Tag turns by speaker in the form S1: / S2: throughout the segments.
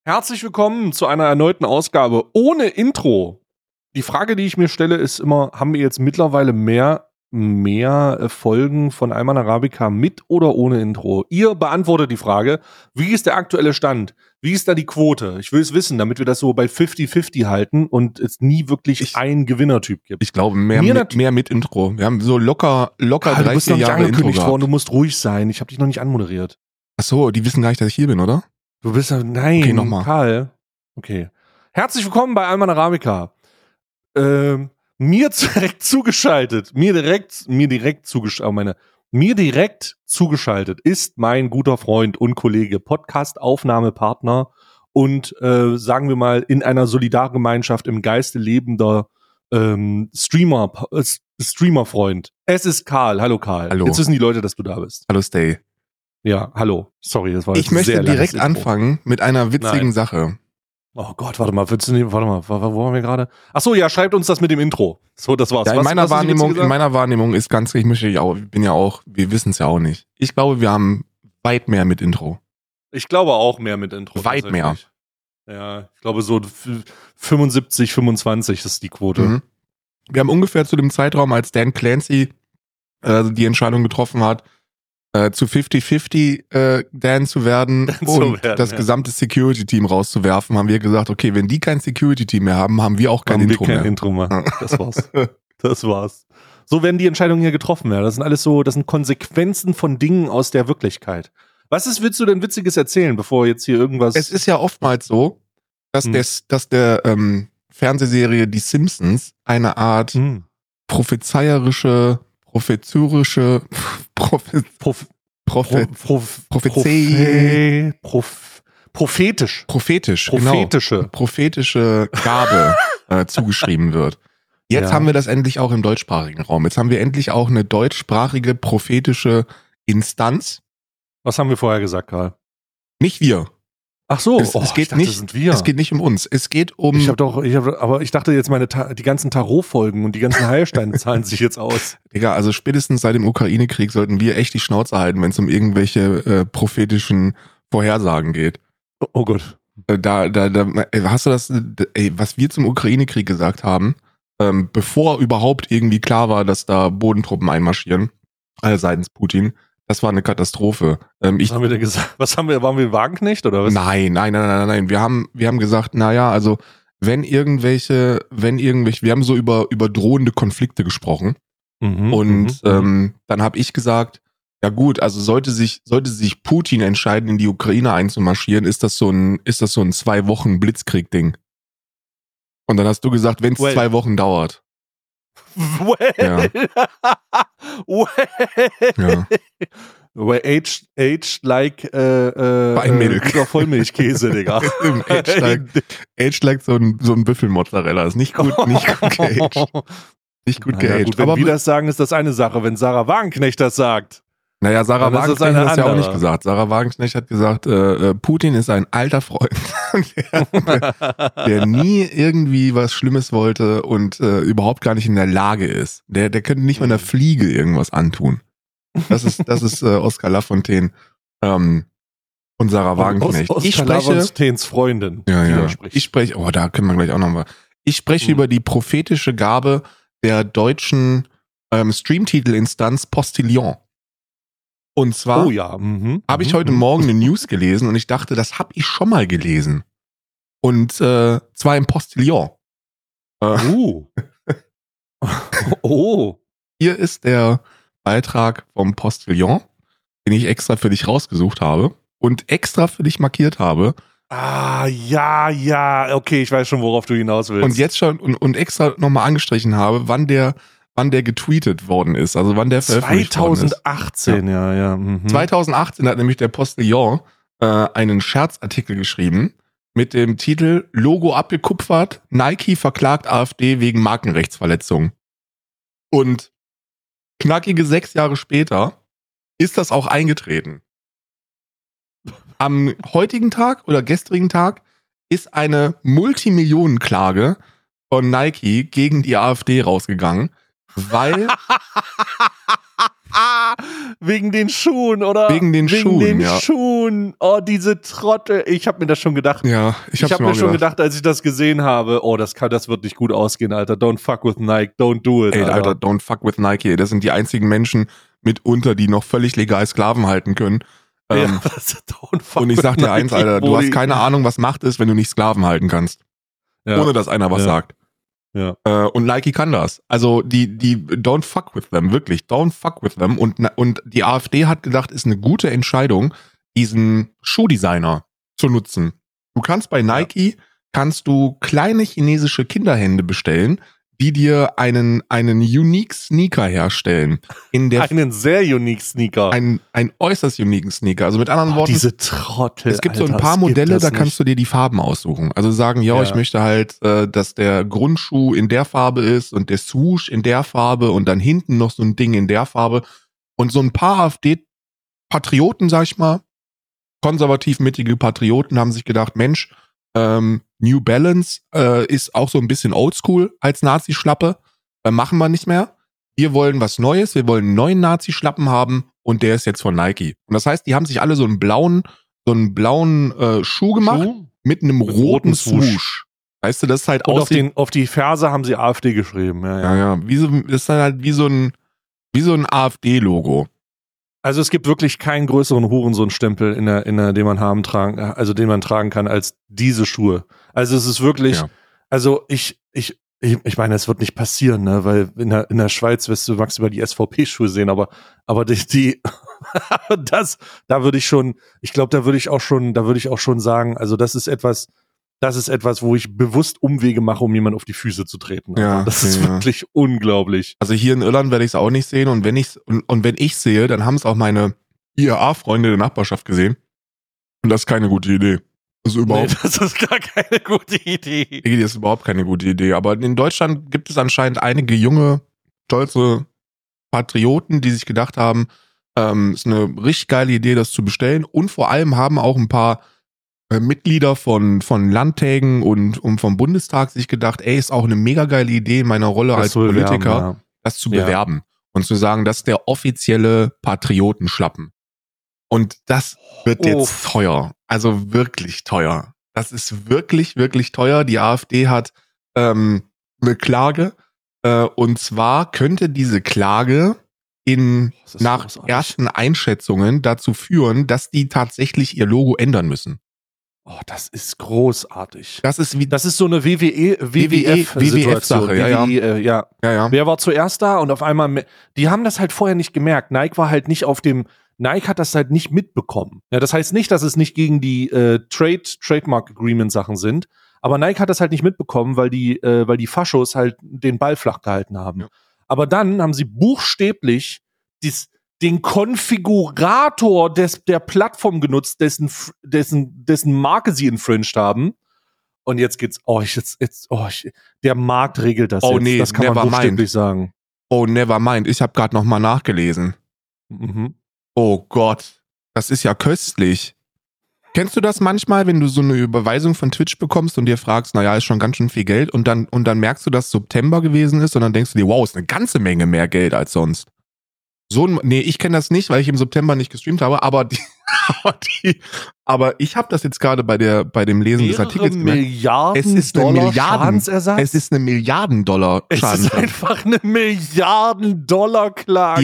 S1: Herzlich willkommen zu einer erneuten Ausgabe ohne Intro. Die Frage, die ich mir stelle, ist immer, haben wir jetzt mittlerweile mehr Folgen von Alman Arabica mit oder ohne Intro? Ihr beantwortet die Frage, wie ist der aktuelle Stand? Wie ist da die Quote? Ich will es wissen, damit wir das so bei 50-50 halten und es nie wirklich einen Gewinnertyp gibt.
S2: Ich glaube, mehr mit Intro. Wir haben so locker 3-4
S1: du bist noch nicht
S2: Jahre
S1: angekündigt
S2: Intro
S1: worden, du musst ruhig sein. Ich habe dich noch nicht anmoderiert.
S2: Ach so, die wissen gar nicht, dass ich hier bin, oder?
S1: Du bist ja, nein,
S2: Okay, nochmal.
S1: Karl. Okay. Herzlich willkommen bei Alman Arabica. Mir direkt zugeschaltet ist mein guter Freund und Kollege, Podcast-Aufnahmepartner und sagen wir mal in einer Solidargemeinschaft im Geiste lebender Streamer-Freund. Es ist Karl. Hallo Karl.
S2: Hallo.
S1: Jetzt wissen die Leute, dass du da bist.
S2: Hallo Stay.
S1: Ja, hallo. Sorry, das war jetzt
S2: Ich möchte
S1: sehr
S2: direkt
S1: langes Intro.
S2: anfangen mit einer witzigen Sache.
S1: Oh Gott, warte mal, wo waren wir gerade? Ach so, ja, schreibt uns das mit dem Intro. So, das war's.
S2: Ja, in meiner Wahrnehmung ist ganz, wir wissen es ja auch nicht. Ich glaube, wir haben weit mehr mit Intro.
S1: Ich glaube auch mehr mit Intro.
S2: Weit mehr.
S1: Ja, ich glaube so 75, 25 ist die Quote.
S2: Mhm. Wir haben ungefähr zu dem Zeitraum, als Dan Clancy die Entscheidung getroffen hat, zu 50-50 Dan zu werden das gesamte Security-Team rauszuwerfen, haben wir gesagt, okay, wenn die kein Security-Team mehr haben, haben wir auch kein Intro mehr.
S1: Das war's. So werden die Entscheidungen hier getroffen werden. Das sind Konsequenzen von Dingen aus der Wirklichkeit. Willst du denn Witziges erzählen, bevor jetzt hier irgendwas...
S2: Es ist ja oftmals so, dass der Fernsehserie Die Simpsons eine Art prophezeierische Prophezei. Prophetische Gabe zugeschrieben wird. Jetzt haben wir das endlich auch im deutschsprachigen Raum. Jetzt haben wir endlich auch eine deutschsprachige prophetische Instanz.
S1: Was haben wir vorher gesagt, Karl?
S2: Nicht wir.
S1: Ach so,
S2: es geht nicht um uns. Es geht um...
S1: Aber ich dachte jetzt, die ganzen Tarot-Folgen und die ganzen Heilsteine zahlen sich jetzt aus.
S2: Digga, also spätestens seit dem Ukraine-Krieg sollten wir echt die Schnauze halten, wenn es um irgendwelche prophetischen Vorhersagen geht.
S1: Oh Gott.
S2: Hast du das, was wir zum Ukraine-Krieg gesagt haben, bevor überhaupt irgendwie klar war, dass da Bodentruppen einmarschieren, seitens Putin, das war eine Katastrophe.
S1: Was haben wir denn gesagt? Waren wir Wagenknecht oder was?
S2: Nein. Wir haben gesagt, naja, also wir haben so über drohende Konflikte gesprochen. Dann habe ich gesagt, ja gut, also sollte sich Putin entscheiden, in die Ukraine einzumarschieren, ist das so ein 2 Wochen Blitzkrieg-Ding. Und dann hast du gesagt, wenn es 2 Wochen dauert.
S1: Ja. Aged like Vollmilchkäse, Digga.
S2: Aged like so ein Büffelmozzarella. Ist nicht gut geaged. Nicht gut geaged.
S1: Gut, wenn wir das sagen, ist das eine Sache. Wenn Sarah Wagenknecht das sagt.
S2: Naja, Sarah Wagenknecht hat das ja auch nicht gesagt. Sarah Wagenknecht hat gesagt, Putin ist ein alter Freund, der nie irgendwie was Schlimmes wollte und überhaupt gar nicht in der Lage ist. Der könnte nicht mal einer Fliege irgendwas antun. Das ist Oskar Lafontaine und Sarah Wagenknecht.
S1: Oskar Lafontaines Freundin.
S2: Ja. Da können wir gleich auch noch mal. Ich spreche über die prophetische Gabe der deutschen Streamtitelinstanz Postillon. Und zwar habe ich heute Morgen eine News gelesen und ich dachte, das habe ich schon mal gelesen. Und zwar im Postillon. Hier ist der Beitrag vom Postillon, den ich extra für dich rausgesucht habe und extra für dich markiert habe.
S1: Ah, ja, okay, ich weiß schon, worauf du hinaus willst.
S2: Und jetzt schon und extra nochmal angestrichen habe, wann der getweetet worden ist, also wann der veröffentlicht worden ist.
S1: 2018, ja.
S2: 2018 hat nämlich der Postillon einen Scherzartikel geschrieben mit dem Titel Logo abgekupfert, Nike verklagt AfD wegen Markenrechtsverletzung. Und knackige 6 Jahre später ist das auch eingetreten. Am heutigen Tag oder gestrigen Tag ist eine Multimillionenklage von Nike gegen die AfD rausgegangen, weil
S1: Wegen den Schuhen, oder?
S2: Wegen den
S1: Schuhen. Oh, diese Trottel. Ich habe mir das schon gedacht.
S2: Ja, ich habe
S1: mir schon gedacht, als ich das gesehen habe, oh, das wird nicht gut ausgehen, Alter. Don't fuck with Nike, don't do it,
S2: Alter, don't fuck with Nike. Das sind die einzigen Menschen mitunter, die noch völlig legal Sklaven halten können. Und ich sag dir eins, Alter, du hast keine Ahnung, was Macht ist, wenn du nicht Sklaven halten kannst. Ja. Ohne dass einer was sagt.
S1: Ja.
S2: Und Nike kann das. Also die don't fuck with them, wirklich, don't fuck with them. Und die AfD hat gedacht, ist eine gute Entscheidung, diesen Schuhdesigner zu nutzen. Du kannst bei Nike, kannst du kleine chinesische Kinderhände bestellen, die dir einen unique Sneaker herstellen.
S1: Einen sehr unique Sneaker.
S2: Einen äußerst uniken Sneaker. Also mit anderen Worten.
S1: Diese Trottel.
S2: Es gibt so ein paar Modelle, da kannst du dir die Farben aussuchen. Also sagen, ich möchte halt, dass der Grundschuh in der Farbe ist und der Swoosh in der Farbe und dann hinten noch so ein Ding in der Farbe. Und so ein paar AfD-Patrioten, sag ich mal, konservativ-mittige Patrioten haben sich gedacht, Mensch, New Balance ist auch so ein bisschen oldschool als Nazi-Schlappe. Machen wir nicht mehr. Wir wollen was Neues, wir wollen einen neuen Nazi-Schlappen haben und der ist jetzt von Nike. Und das heißt, die haben sich alle so einen blauen Schuh gemacht mit einem roten Swoosh. Weißt du, das ist halt
S1: und auf die Ferse haben sie AfD geschrieben.
S2: Ja. Das ist halt wie so ein AfD-Logo.
S1: Also es gibt wirklich keinen größeren Hurensohn-Stempel den man tragen kann als diese Schuhe. Also es ist wirklich, also ich meine, es wird nicht passieren, ne, weil in der Schweiz wirst du maximal die SVP-Schuhe sehen, aber da würde ich auch schon sagen, also das ist etwas, wo ich bewusst Umwege mache, um jemanden auf die Füße zu treten.
S2: Ja,
S1: das ist wirklich unglaublich.
S2: Also hier in Irland werde ich es auch nicht sehen und wenn ich sehe, dann haben es auch meine IAA-Freunde der Nachbarschaft gesehen. Und das ist keine gute Idee. Das
S1: ist gar keine gute Idee.
S2: Das ist überhaupt keine gute Idee. Aber in Deutschland gibt es anscheinend einige junge, stolze Patrioten, die sich gedacht haben, ist eine richtig geile Idee, das zu bestellen. Und vor allem haben auch ein paar Mitglieder von Landtägen und vom Bundestag sich gedacht, ist auch eine mega geile Idee in meiner Rolle als Politiker, das zu bewerben und zu sagen, das ist der offizielle Patriotenschlappen. Und das wird jetzt teuer. Also wirklich teuer. Das ist wirklich, wirklich teuer. Die AfD hat eine Klage. Und zwar könnte diese Klage nach ersten Einschätzungen dazu führen, dass die tatsächlich ihr Logo ändern müssen.
S1: Oh, das ist großartig.
S2: Das ist
S1: so eine WWF-Sache,
S2: ja.
S1: Wer war zuerst da? Und auf einmal, die haben das halt vorher nicht gemerkt. Nike hat das halt nicht mitbekommen. Ja, das heißt nicht, dass es nicht gegen die Trademark Agreement Sachen sind, aber Nike hat das halt nicht mitbekommen, weil die Faschos halt den Ball flach gehalten haben. Ja. Aber dann haben sie buchstäblich den Konfigurator der Plattform genutzt, dessen Marke sie infringed haben. Und jetzt geht's, der Markt regelt das jetzt.
S2: Nee,
S1: das kann man buchstäblich sagen.
S2: Oh, never mind. Ich habe gerade nochmal nachgelesen.
S1: Mhm.
S2: Oh Gott, das ist ja köstlich. Kennst du das manchmal, wenn du so eine Überweisung von Twitch bekommst und dir fragst, ist schon ganz schön viel Geld und dann merkst du, dass September gewesen ist und dann denkst du dir, wow, ist eine ganze Menge mehr Geld als sonst. Ich kenne das nicht, weil ich im September nicht gestreamt habe, aber ich habe das jetzt gerade bei dem Lesen des Artikels gemerkt. Es ist eine
S1: Schadensersatz?
S2: Es ist eine $1 Schadensersatz.
S1: Es ist einfach eine $1 Klage.
S2: Die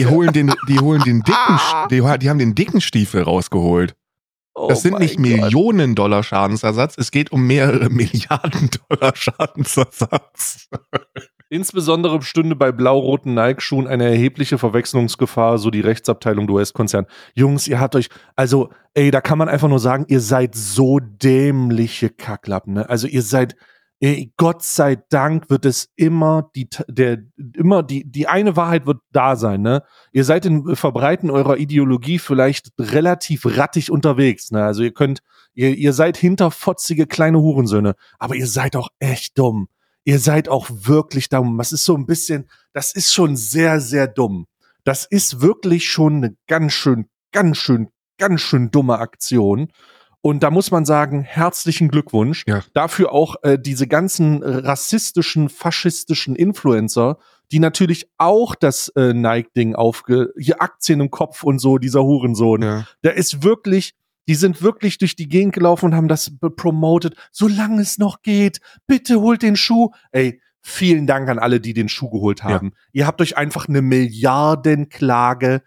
S2: haben den dicken Stiefel rausgeholt. Das sind nicht $Millionen Schadensersatz, es geht um mehrere $Milliarden Schadensersatz.
S1: Insbesondere stünde bei blau-roten Nike-Schuhen eine erhebliche Verwechslungsgefahr, so die Rechtsabteilung der US-Konzern. Jungs, ihr habt euch, da kann man einfach nur sagen, ihr seid so dämliche Kacklappen, ne? Also Gott sei Dank wird es immer die eine Wahrheit wird da sein, ne? Ihr seid im Verbreiten eurer Ideologie vielleicht relativ rattig unterwegs, ne? Also ihr seid hinterfotzige kleine Hurensöhne, aber ihr seid auch echt dumm. Ihr seid auch wirklich dumm. Das ist so ein bisschen, das ist schon sehr, sehr dumm. Das ist wirklich schon eine ganz schön dumme Aktion. Und da muss man sagen, herzlichen Glückwunsch.
S2: Ja.
S1: Dafür auch diese ganzen rassistischen, faschistischen Influencer, die natürlich auch das Nike-Ding hier Aktien im Kopf und so, dieser Hurensohn.
S2: Ja.
S1: Die sind wirklich durch die Gegend gelaufen und haben das promotet. Solange es noch geht, bitte holt den Schuh. Ey, vielen Dank an alle, die den Schuh geholt haben. Ja. Ihr habt euch einfach eine Milliardenklage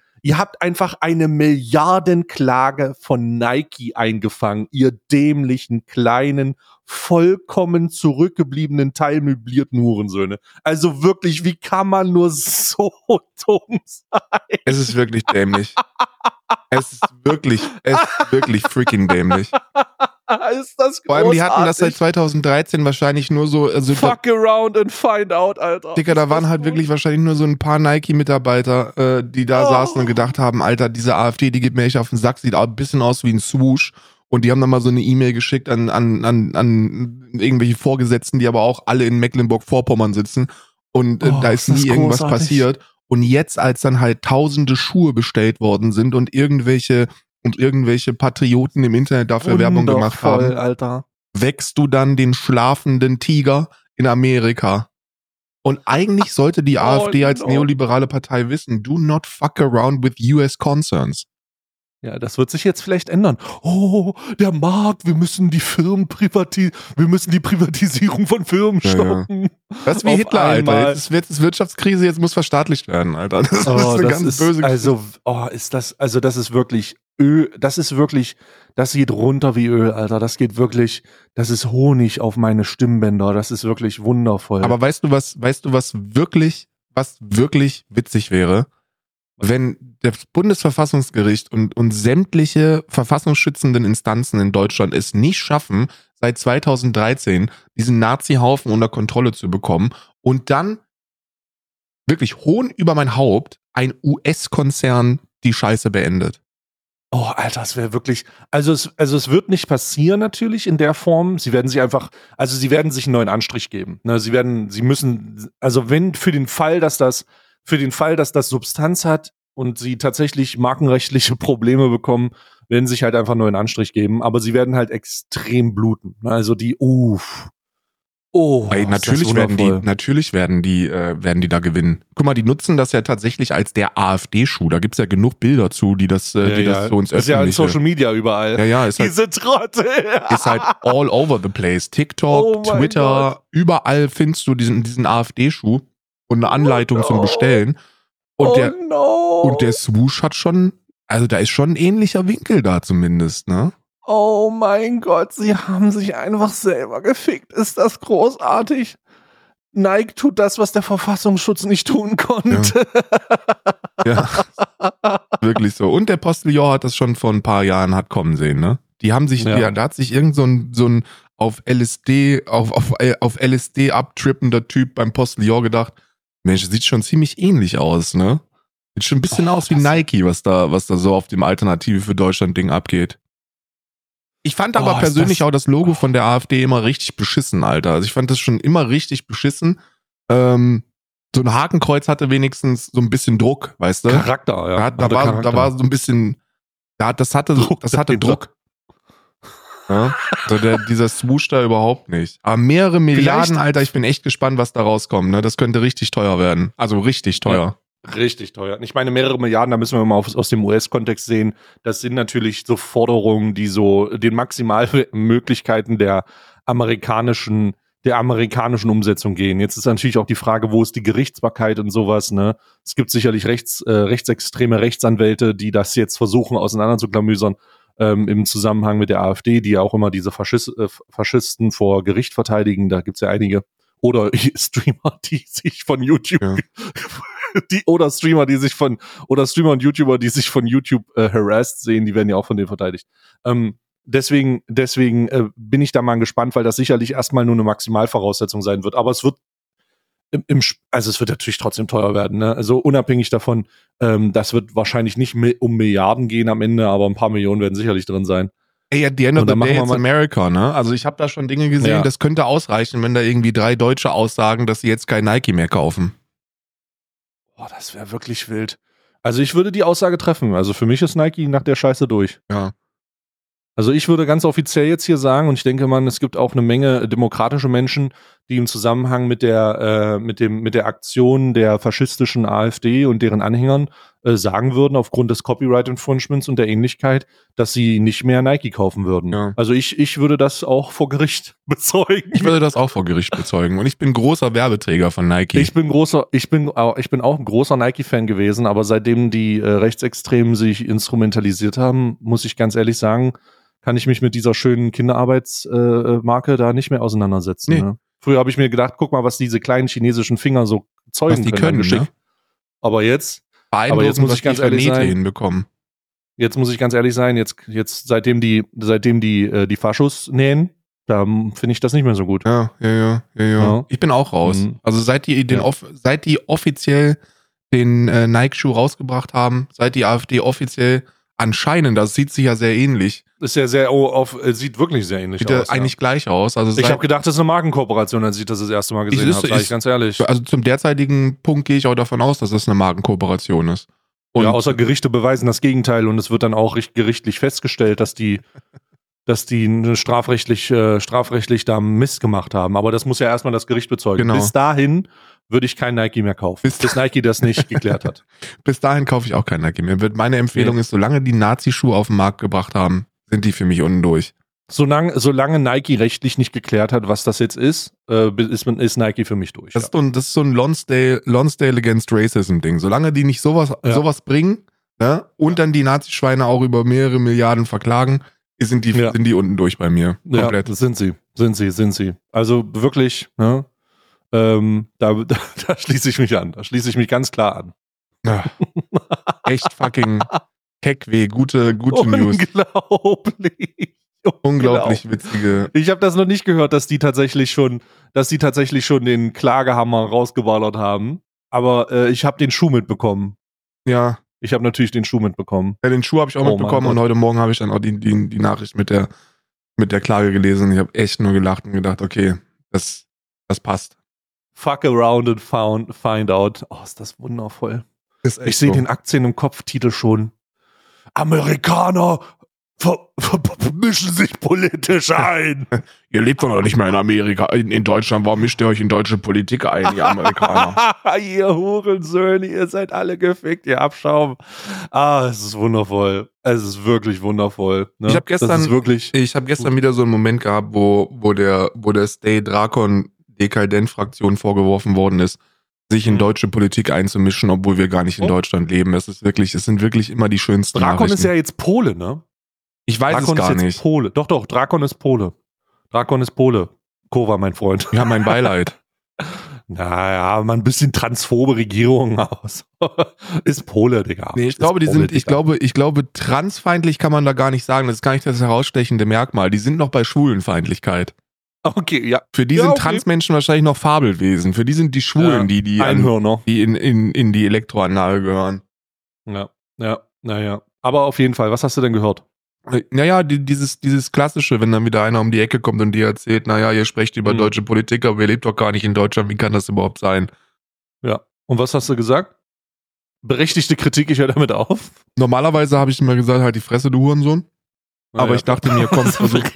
S1: von Nike eingefangen, ihr dämlichen, kleinen, vollkommen zurückgebliebenen, teilmöblierten Hurensöhne. Also wirklich, wie kann man nur so dumm sein?
S2: Es ist wirklich dämlich. Es ist wirklich freaking dämlich.
S1: Ist das großartig.
S2: Vor allem, die hatten das seit 2013 wahrscheinlich nur so. Also
S1: fuck around and find out, Alter.
S2: Digga, da waren halt wirklich wahrscheinlich nur so ein paar Nike-Mitarbeiter, die da saßen und gedacht haben, Alter, diese AfD, die geht mir echt auf den Sack, sieht auch ein bisschen aus wie ein Swoosh. Und die haben dann mal so eine E-Mail geschickt an irgendwelche Vorgesetzten, die aber auch alle in Mecklenburg-Vorpommern sitzen. Und da ist nie irgendwas passiert. Und jetzt, als dann halt tausende Schuhe bestellt worden sind und irgendwelche Patrioten im Internet dafür Werbung gemacht haben,
S1: Alter,
S2: wächst du dann den schlafenden Tiger in Amerika. Und eigentlich sollte die AfD als neoliberale Partei wissen, do not fuck around with US concerns.
S1: Ja, das wird sich jetzt vielleicht ändern. Oh, der Markt, wir müssen die Privatisierung von Firmen stoppen.
S2: Ja. Das ist wie Hitler, Alter. Jetzt wird es Wirtschaftskrise, jetzt muss verstaatlicht werden, Alter. Das ist eine ganz böse Geschichte.
S1: Das geht runter wie Öl, Alter. Das ist Honig auf meine Stimmbänder. Das ist wirklich wundervoll.
S2: Aber weißt du, was wirklich witzig wäre? Wenn das Bundesverfassungsgericht und sämtliche verfassungsschützenden Instanzen in Deutschland es nicht schaffen, seit 2013 diesen Nazi-Haufen unter Kontrolle zu bekommen und dann wirklich Hohn über mein Haupt ein US-Konzern die Scheiße beendet.
S1: Oh, Alter, es wäre wirklich, also es wird nicht passieren natürlich in der Form. Sie werden sich einen neuen Anstrich geben. Ne, für den Fall, dass das Substanz hat und sie tatsächlich markenrechtliche Probleme bekommen, werden sich halt einfach einen neuen Anstrich geben, aber sie werden halt extrem bluten. Also
S2: natürlich werden die da gewinnen. Guck mal, die nutzen das ja tatsächlich als der AfD-Schuh. Da gibt's ja genug Bilder zu, die das so ins Öffentliche.
S1: Ist ja in Social Media überall.
S2: Ja, ist
S1: diese Trottel.
S2: Ist halt all over the place. TikTok, Twitter, überall findest du diesen AfD-Schuh und eine Anleitung zum Bestellen. Und der Swoosh hat schon, also da ist schon ein ähnlicher Winkel da zumindest, ne?
S1: Oh mein Gott, sie haben sich einfach selber gefickt. Ist das großartig? Nike tut das, was der Verfassungsschutz nicht tun konnte.
S2: Ja. Wirklich so. Und der Postillon hat das schon vor ein paar Jahren kommen sehen, ne? Die haben sich, da hat sich irgend so ein auf LSD abtrippender Typ beim Postillon gedacht, Mensch, sieht schon ziemlich ähnlich aus, ne? Sieht schon ein bisschen aus wie Nike, was da so auf dem Alternative für Deutschland Ding abgeht. Ich fand aber persönlich auch das Logo von der AfD immer richtig beschissen, Alter. Also ich fand das schon immer richtig beschissen. So ein Hakenkreuz hatte wenigstens so ein bisschen Druck, weißt du?
S1: Charakter, ja.
S2: Da war so ein bisschen, das hatte Druck. Ja? Also dieser Swoosh da überhaupt nicht. Aber mehrere Milliarden, Alter, ich bin echt gespannt, was da rauskommt. Ne? Das könnte richtig teuer werden. Also richtig teuer.
S1: Ja. Richtig teuer. Ich meine, mehrere Milliarden, da müssen wir mal aus dem US-Kontext sehen. Das sind natürlich so Forderungen, die so den Maximalmöglichkeiten der amerikanischen Umsetzung gehen. Jetzt ist natürlich auch die Frage, wo ist die Gerichtsbarkeit und sowas, ne? Es gibt sicherlich rechtsextreme Rechtsanwälte, die das jetzt versuchen auseinanderzuklamüsern, im Zusammenhang mit der AfD, die ja auch immer diese Faschisten vor Gericht verteidigen. Da gibt's ja einige. Oder Streamer, die sich von YouTube Streamer und YouTuber, die sich von YouTube harassed sehen, die werden ja auch von denen verteidigt. Deswegen bin ich da mal gespannt, weil das sicherlich erstmal nur eine Maximalvoraussetzung sein wird. Aber es wird es wird natürlich trotzdem teuer werden. Ne? Also unabhängig davon, das wird wahrscheinlich nicht um Milliarden gehen am Ende, aber ein paar Millionen werden sicherlich drin sein.
S2: Ey, at the end of the day, it's America, ne? Also ich habe da schon Dinge gesehen, das könnte ausreichen, wenn da irgendwie 3 Deutsche aussagen, dass sie jetzt kein Nike mehr kaufen.
S1: Boah, das wäre wirklich wild. Also ich würde die Aussage treffen. Also für mich ist Nike nach der Scheiße durch.
S2: Ja.
S1: Also ich würde ganz offiziell jetzt hier sagen, und ich denke mal, es gibt auch eine Menge demokratische Menschen, die im Zusammenhang mit der Aktion der faschistischen AfD und deren Anhängern sagen würden, aufgrund des Copyright Infringements und der Ähnlichkeit, dass sie nicht mehr Nike kaufen würden. Ja. Also ich würde das auch vor Gericht bezeugen.
S2: Ich würde das auch vor Gericht bezeugen. Und ich bin großer Werbeträger von Nike.
S1: Ich bin auch ein großer Nike-Fan gewesen, aber seitdem die Rechtsextremen sich instrumentalisiert haben, muss ich ganz ehrlich sagen, kann ich mich mit dieser schönen Kinderarbeitsmarke da nicht mehr auseinandersetzen. Nee. Ne? Früher habe ich mir gedacht, guck mal, was diese kleinen chinesischen Finger so zeugen können.
S2: Ne?
S1: Aber jetzt muss ich ganz ehrlich sein,
S2: hinbekommen.
S1: Jetzt muss ich ganz ehrlich sein, jetzt seitdem die Faschos nähen, da finde ich das nicht mehr so gut.
S2: Ja. Ich bin auch raus. Mhm. Also seit die offiziell den Nike-Schuh rausgebracht haben, seit die AfD offiziell anscheinend, das sieht sich ja sehr ähnlich.
S1: Ist ja sieht wirklich sehr ähnlich
S2: aus. Sieht eigentlich gleich aus. Also
S1: ich habe gedacht, das ist eine Markenkooperation, als ich das erste Mal gesehen habe, sage ich ganz ehrlich.
S2: Also zum derzeitigen Punkt gehe ich auch davon aus, dass das eine Markenkooperation ist.
S1: Und ja, außer Gerichte beweisen das Gegenteil und es wird dann auch gerichtlich festgestellt, dass die strafrechtlich da Mist gemacht haben. Aber das muss ja erstmal das Gericht bezeugen.
S2: Genau.
S1: Bis dahin würde ich kein Nike mehr kaufen. Bis Nike das nicht geklärt hat.
S2: Bis dahin kaufe ich auch kein Nike mehr. Meine Empfehlung ist, solange die Nazi-Schuhe auf den Markt gebracht haben, sind die für mich unten durch.
S1: Solange Nike rechtlich nicht geklärt hat, was das jetzt ist Nike für mich durch.
S2: Das ist so ein Lonsdale against Racism-Ding. Solange die nicht sowas bringen, ne, und dann die Nazi-Schweine auch über mehrere Milliarden verklagen, sind die unten durch bei mir.
S1: Komplett. Ja, sind sie. Also wirklich, ne? Da schließe ich mich an. Da schließe ich mich ganz klar an.
S2: Ja. Echt fucking Keckweh. Gute News. Unglaublich witzige.
S1: Ich habe das noch nicht gehört, dass die tatsächlich schon den Klagehammer rausgeballert haben. Aber ich habe den Schuh mitbekommen.
S2: Ja.
S1: Ich habe natürlich den Schuh mitbekommen.
S2: Ja, den Schuh habe ich auch mitbekommen und heute Morgen habe ich dann auch die Nachricht mit der Klage gelesen. Ich habe echt nur gelacht und gedacht, okay, das passt.
S1: Fuck around and find out. Oh, ist das wundervoll. Ich sehe den Aktien im Kopftitel schon. Amerikaner mischen sich politisch ein.
S2: Ihr lebt doch noch nicht mehr in Amerika, in Deutschland. Warum mischt ihr euch in deutsche Politik ein, ihr Amerikaner?
S1: Ihr Hurensöhne, ihr seid alle gefickt, ihr Abschaum. Es ist wundervoll. Es ist wirklich wundervoll. Ne?
S2: Ich habe gestern wieder so einen Moment gehabt, wo der Stay Drakon Dekadent-Fraktion vorgeworfen worden ist, sich in deutsche Politik einzumischen, obwohl wir gar nicht in Deutschland leben. Es sind wirklich immer die schönsten
S1: Drakon
S2: Nachrichten.
S1: Ist ja jetzt Pole, ne?
S2: Ich weiß
S1: Drakon
S2: es gar
S1: ist
S2: nicht.
S1: Pole. Doch, Drakon ist Pole. Kova, mein Freund.
S2: Ja, mein Beileid.
S1: Naja, mal ein bisschen transphobe Regierung aus. Ist Pole, Digga.
S2: Nee, ich glaube, transfeindlich kann man da gar nicht sagen. Das ist gar nicht das herausstechende Merkmal. Die sind noch bei Schwulenfeindlichkeit.
S1: Okay, ja.
S2: Für die sind Transmenschen wahrscheinlich noch Fabelwesen. Für die sind die Schwulen, die
S1: Einhörner,
S2: die in die Elektroanlage gehören.
S1: Naja. Aber auf jeden Fall, was hast du denn gehört?
S2: Naja, dieses Klassische, wenn dann wieder einer um die Ecke kommt und dir erzählt, naja, ihr sprecht über deutsche Politik, aber ihr lebt doch gar nicht in Deutschland, wie kann das überhaupt sein?
S1: Ja, und was hast du gesagt? Berechtigte Kritik, ich höre damit auf.
S2: Normalerweise habe ich immer gesagt, halt die Fresse, du Hurensohn. Aber ich dachte mir, komm,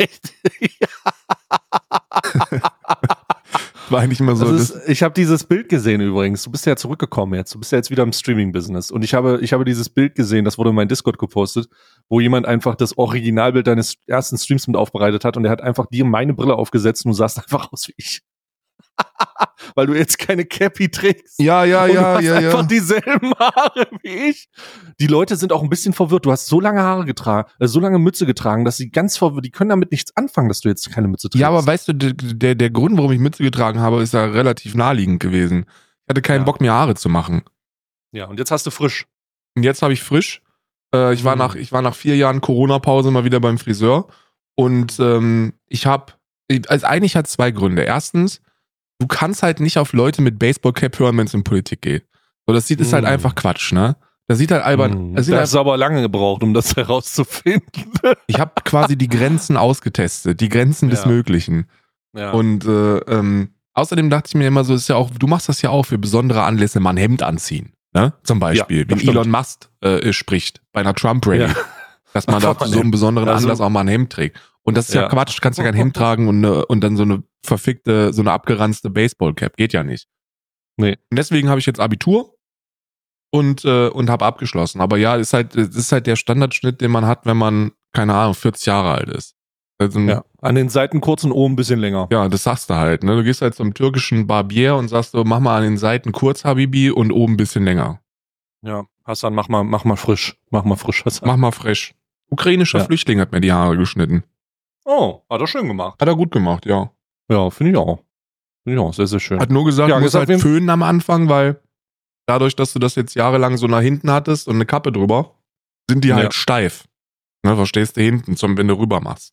S2: war eigentlich immer so.
S1: Ich habe dieses Bild gesehen übrigens. Du bist ja zurückgekommen jetzt. Du bist ja jetzt wieder im Streaming-Business. Und ich habe dieses Bild gesehen, das wurde in mein Discord gepostet, wo jemand einfach das Originalbild deines ersten Streams mit aufbereitet hat und der hat einfach dir meine Brille aufgesetzt und du sahst einfach aus wie ich. Weil du jetzt keine Cappy trägst.
S2: Ja.
S1: Und du hast einfach dieselben Haare wie ich. Die Leute sind auch ein bisschen verwirrt. Du hast so lange Haare getragen, so lange Mütze getragen, dass sie ganz verwirrt, die können damit nichts anfangen, dass du jetzt keine Mütze trägst.
S2: Ja, aber weißt du, der Grund, warum ich Mütze getragen habe, ist ja relativ naheliegend gewesen. Ich hatte keinen Bock, mir Haare zu machen.
S1: Ja, und jetzt hast du frisch.
S2: Und jetzt habe ich frisch. Ich war nach 4 Jahren Corona-Pause mal wieder beim Friseur. Und eigentlich hat es 2 Gründe. Erstens, du kannst halt nicht auf Leute mit Baseballcap hören, wenn es um Politik geht. So, das ist halt einfach Quatsch, ne? Das sieht halt albern.
S1: Das hast aber lange gebraucht, um das herauszufinden.
S2: Ich habe quasi die Grenzen ausgetestet, die Grenzen des Möglichen. Ja. Und außerdem dachte ich mir immer so, ist ja auch, du machst das ja auch für besondere Anlässe, mal ein Hemd anziehen, ne? Zum Beispiel, wie Elon Musk spricht bei einer Trump-Rally, dass man da zu so einem besonderen Anlass auch mal ein Hemd trägt. Und das ist ja Quatsch, du kannst ja kein Hemd tragen und dann so eine verfickte, so eine abgeranzte Baseball-Cap. Geht ja nicht.
S1: Nee.
S2: Und deswegen habe ich jetzt Abitur und habe abgeschlossen. Aber ja, das ist halt der Standardschnitt, den man hat, wenn man, keine Ahnung, 40 Jahre alt ist. Also,
S1: ja, an den Seiten kurz und oben ein bisschen länger.
S2: Ja, das sagst du halt. Ne? Du gehst halt zum türkischen Barbier und sagst so, mach mal an den Seiten kurz, Habibi, und oben ein bisschen länger.
S1: Ja, Hassan, mach mal frisch. Mach mal frisch, Hassan.
S2: Mach mal frisch. Ukrainischer Flüchtling hat mir die Haare geschnitten.
S1: Oh, hat er schön gemacht.
S2: Hat er gut gemacht, ja.
S1: Ja, finde ich auch. Finde ich auch sehr, sehr schön.
S2: Hat nur gesagt, du musst halt föhnen am Anfang, weil dadurch, dass du das jetzt jahrelang so nach hinten hattest und eine Kappe drüber, sind die halt steif. Ne, verstehst du, hinten, wenn du rüber machst.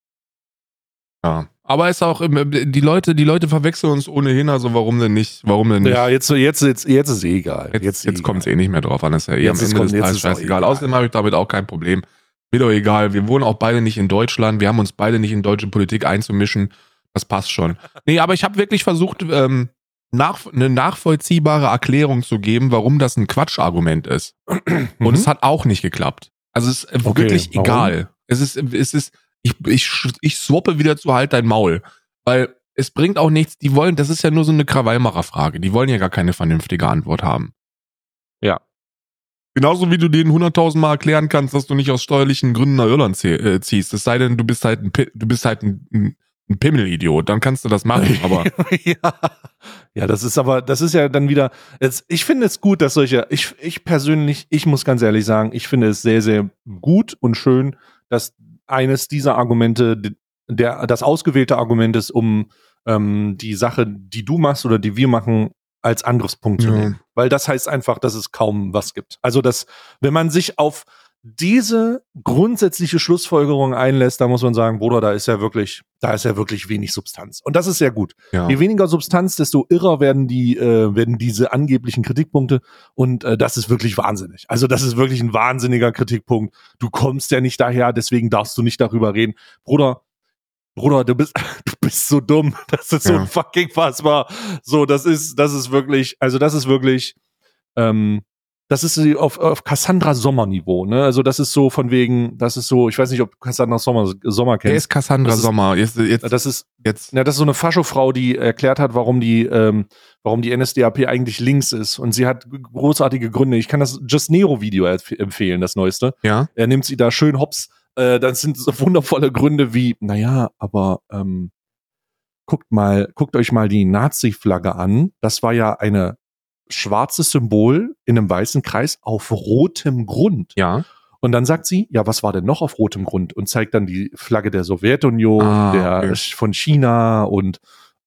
S2: Ja. Aber ist auch, die Leute verwechseln uns ohnehin, also warum denn nicht?
S1: Ja, jetzt ist egal.
S2: Jetzt kommt es eh nicht mehr drauf an, ist ja eh am Ende des Tages scheißegal. Außerdem habe ich damit auch kein Problem. Mir doch egal, wir wohnen auch beide nicht in Deutschland, wir haben uns beide nicht in deutsche Politik einzumischen, das passt schon. Nee, aber ich habe wirklich versucht, eine nachvollziehbare Erklärung zu geben, warum das ein Quatschargument ist. Und es hat auch nicht geklappt. Also es ist wirklich egal. Es ist ich swappe wieder zu halt dein Maul. Weil es bringt auch nichts, das ist ja nur so eine Krawallmacher-Frage. Die wollen ja gar keine vernünftige Antwort haben.
S1: Ja.
S2: Genauso wie du denen 100.000 Mal erklären kannst, dass du nicht aus steuerlichen Gründen nach Irland ziehst. Es sei denn, du bist halt ein Pimmelidiot. Dann kannst du das machen, aber.
S1: Ja, das ist ja dann wieder, ich finde es gut, dass ich persönlich, ich muss ganz ehrlich sagen, ich finde es sehr, sehr gut und schön, dass eines dieser Argumente, das ausgewählte Argument ist, um die Sache, die du machst oder die wir machen, als Angriffspunkt zu nehmen. Weil das heißt einfach, dass es kaum was gibt. Also, wenn man sich auf diese grundsätzliche Schlussfolgerung einlässt, da muss man sagen, Bruder, da ist ja wirklich wenig Substanz. Und das ist ja gut.
S2: Ja.
S1: Je weniger Substanz, desto irrer werden diese angeblichen Kritikpunkte. Und das ist wirklich wahnsinnig. Also das ist wirklich ein wahnsinniger Kritikpunkt. Du kommst ja nicht daher, deswegen darfst du nicht darüber reden. Bruder, du bist so dumm. Das ist so fucking fassbar. So, das ist wirklich, das ist auf Cassandra Sommer-Niveau, ne? Also das ist so von wegen, ich weiß nicht, ob Cassandra Sommer kennst.
S2: Wer ist Cassandra Sommer?
S1: Das ist so eine Faschofrau, die erklärt hat, warum die NSDAP eigentlich links ist. Und sie hat großartige Gründe. Ich kann das Just Nero-Video empfehlen, das neueste.
S2: Ja.
S1: Er nimmt sie da schön hops. Das sind so wundervolle Gründe wie, aber guckt euch mal die Nazi-Flagge an. Das war ja eine schwarzes Symbol in einem weißen Kreis auf rotem Grund.
S2: Ja.
S1: Und dann sagt sie, ja, was war denn noch auf rotem Grund? Und zeigt dann die Flagge der Sowjetunion, von China und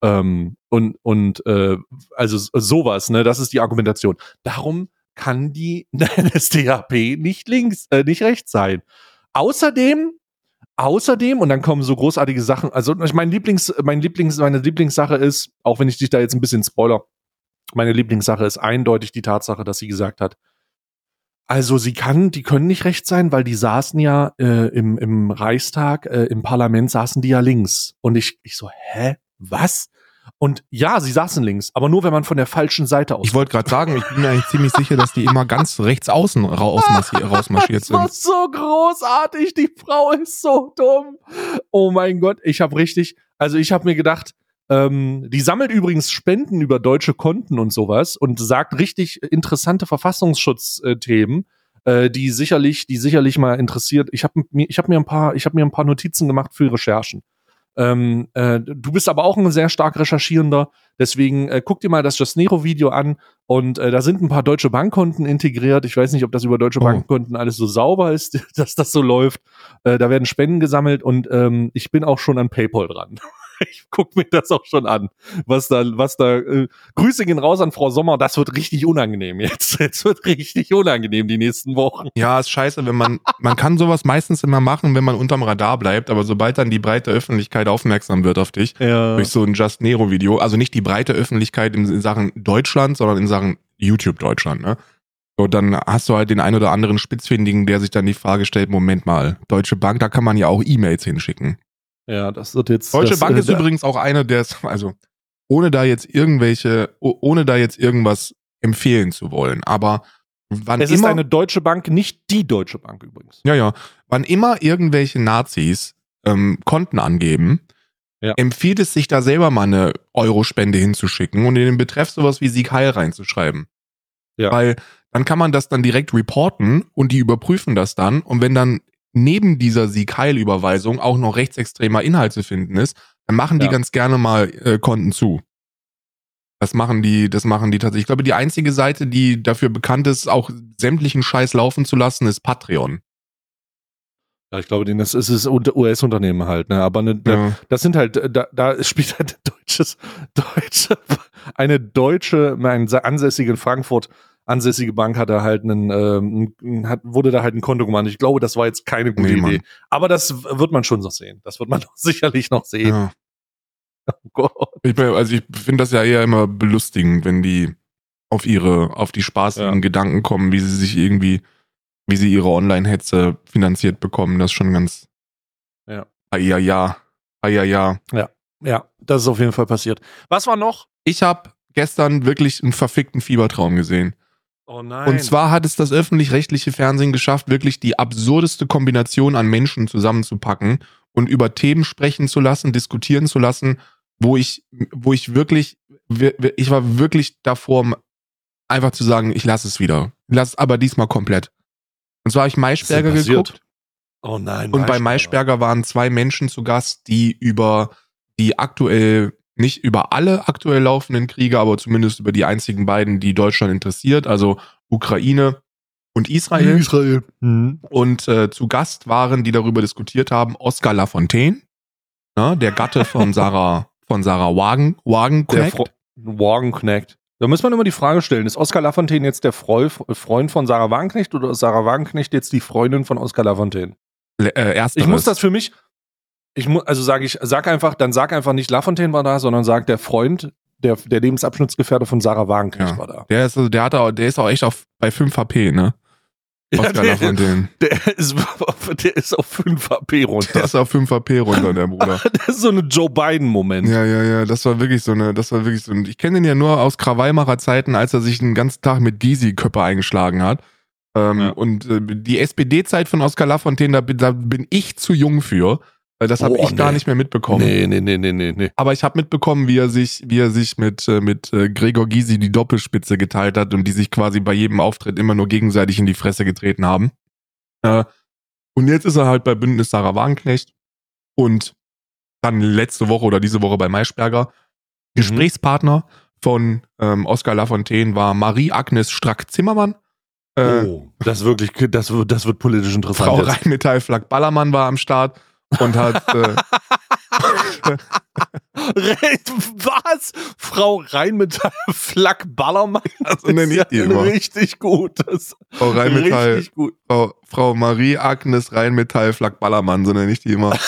S1: also sowas, ne? Das ist die Argumentation. Darum kann die NSDAP nicht rechts sein. Außerdem, und dann kommen so großartige Sachen, also meine Lieblingssache ist, auch wenn ich dich da jetzt ein bisschen spoiler, meine Lieblingssache ist eindeutig die Tatsache, dass sie gesagt hat, also die können nicht rechts sein, weil die saßen ja im Reichstag, im Parlament saßen die ja links. Und ich so, hä? Was? Und ja, sie saßen links, aber nur, wenn man von der falschen Seite aus.
S2: Ich wollte gerade sagen, ich bin mir eigentlich ziemlich sicher, dass die immer ganz rechts außen rausmarschiert sind.
S1: Das ist so großartig, die Frau ist so dumm. Oh mein Gott, ich habe mir gedacht, die sammelt übrigens Spenden über deutsche Konten und sowas und sagt richtig interessante Verfassungsschutzthemen, die sicherlich mal interessiert. Ich hab mir ein paar Notizen gemacht für Recherchen. Du bist aber auch ein sehr stark Recherchierender, deswegen guck dir mal das Just Nero Video an und da sind ein paar deutsche Bankkonten integriert. Ich weiß nicht, ob das über deutsche Bankkonten alles so sauber ist, dass das so läuft. Da werden Spenden gesammelt und ich bin auch schon an PayPal dran. Ich guck mir das auch schon an, was da Grüße gehen raus an Frau Sommer, das wird richtig unangenehm jetzt. Jetzt wird richtig unangenehm die nächsten Wochen.
S2: Ja, ist scheiße, wenn man kann sowas meistens immer machen, wenn man unterm Radar bleibt, aber sobald dann die breite Öffentlichkeit aufmerksam wird auf dich, durch so ein Just Nero Video, also nicht die breite Öffentlichkeit in Sachen Deutschland, sondern in Sachen YouTube Deutschland, ne? So, dann hast du halt den ein oder anderen Spitzfindigen, der sich dann die Frage stellt, Moment mal, Deutsche Bank, da kann man ja auch E-Mails hinschicken.
S1: Ja, das wird jetzt.
S2: Deutsche Bank ist übrigens auch eine also ohne da jetzt irgendwas empfehlen zu wollen, aber
S1: es ist eine Deutsche Bank, nicht die Deutsche Bank übrigens.
S2: Ja, wann immer irgendwelche Nazis Konten angeben, empfiehlt es sich da selber mal eine Eurospende hinzuschicken und in den Betreff sowas wie Sieg Heil reinzuschreiben. Ja. Weil dann kann man das dann direkt reporten und die überprüfen das dann. Und wenn dann neben dieser Sieg Heil-Überweisung auch noch rechtsextremer Inhalt zu finden ist, dann machen die ganz gerne mal Konten zu. Das machen die tatsächlich. Ich glaube, die einzige Seite, die dafür bekannt ist, auch sämtlichen Scheiß laufen zu lassen, ist Patreon.
S1: Ja, ich glaube, das ist US-Unternehmen halt, ne? Aber das sind halt, da spielt halt eine ansässige in Frankfurt ansässige Bank hat da halt wurde da halt ein Konto gemacht. Ich glaube, das war jetzt keine gute Idee. Mann. Aber das wird man schon noch sehen. Das wird man doch sicherlich noch sehen. Ja.
S2: Oh Gott. Ich finde das ja eher immer belustigend, wenn die auf die spaßigen Gedanken kommen, wie sie ihre Online-Hetze finanziert bekommen. Das ist schon ganz.
S1: Ja.
S2: Ja,
S1: das ist auf jeden Fall passiert. Was war noch?
S2: Ich habe gestern wirklich einen verfickten Fiebertraum gesehen.
S1: Oh nein.
S2: Und zwar hat es das öffentlich-rechtliche Fernsehen geschafft, wirklich die absurdeste Kombination an Menschen zusammenzupacken und über Themen sprechen zu lassen, diskutieren zu lassen, wo ich war wirklich davor, einfach zu sagen, ich lasse es wieder. Lass aber diesmal komplett. Und zwar habe ich Maischberger geguckt.
S1: Oh nein.
S2: Und bei Maischberger waren 2 Menschen zu Gast, die über die nicht über alle aktuell laufenden Kriege, aber zumindest über die einzigen beiden, die Deutschland interessiert, also Ukraine und Israel.
S1: Mhm.
S2: Und zu Gast waren, die darüber diskutiert haben, Oskar Lafontaine, der Gatte von Sarah Wagenknecht.
S1: Wagenknecht. Da muss man immer die Frage stellen, ist Oskar Lafontaine jetzt der Freund von Sarah Wagenknecht oder ist Sarah Wagenknecht jetzt die Freundin von Oskar Lafontaine?
S2: Ersteres.
S1: Ich muss das für mich, sag einfach nicht Lafontaine war da, sondern sag der Freund, der Lebensabschnittsgefährte von Sarah Wagenknecht war da.
S2: Der ist auch echt bei 5 HP, ne? Oskar Lafontaine.
S1: Der ist auf 5 HP runter.
S2: Der ist auf 5 HP runter, der Bruder.
S1: Das ist so ein Joe Biden-Moment.
S2: Ja, das war wirklich so ein, ich kenne den ja nur aus Krawallmacher Zeiten, als er sich den ganzen Tag mit Gysi-Köpfe eingeschlagen hat. Und die SPD-Zeit von Oskar Lafontaine, da bin ich zu jung für. Das habe ich gar nicht mehr mitbekommen.
S1: Nee.
S2: Aber ich habe mitbekommen, wie er sich mit Gregor Gysi die Doppelspitze geteilt hat und die sich quasi bei jedem Auftritt immer nur gegenseitig in die Fresse getreten haben. Und jetzt ist er halt bei Bündnis Sarah Wagenknecht und dann letzte Woche oder diese Woche bei Maischberger. Gesprächspartner von Oskar Lafontaine war Marie-Agnes Strack-Zimmermann.
S1: Das wird politisch interessant.
S2: Frau Rheinmetall Flak-Ballermann war am Start. Und hat
S1: was? Frau Rheinmetall Flak-Ballermann?
S2: Das nenne ich die immer.
S1: Richtig gut.
S2: Frau Rheinmetall, richtig gut. Frau Marie-Agnes Rheinmetall Flak-Ballermann, so nenne ich die immer.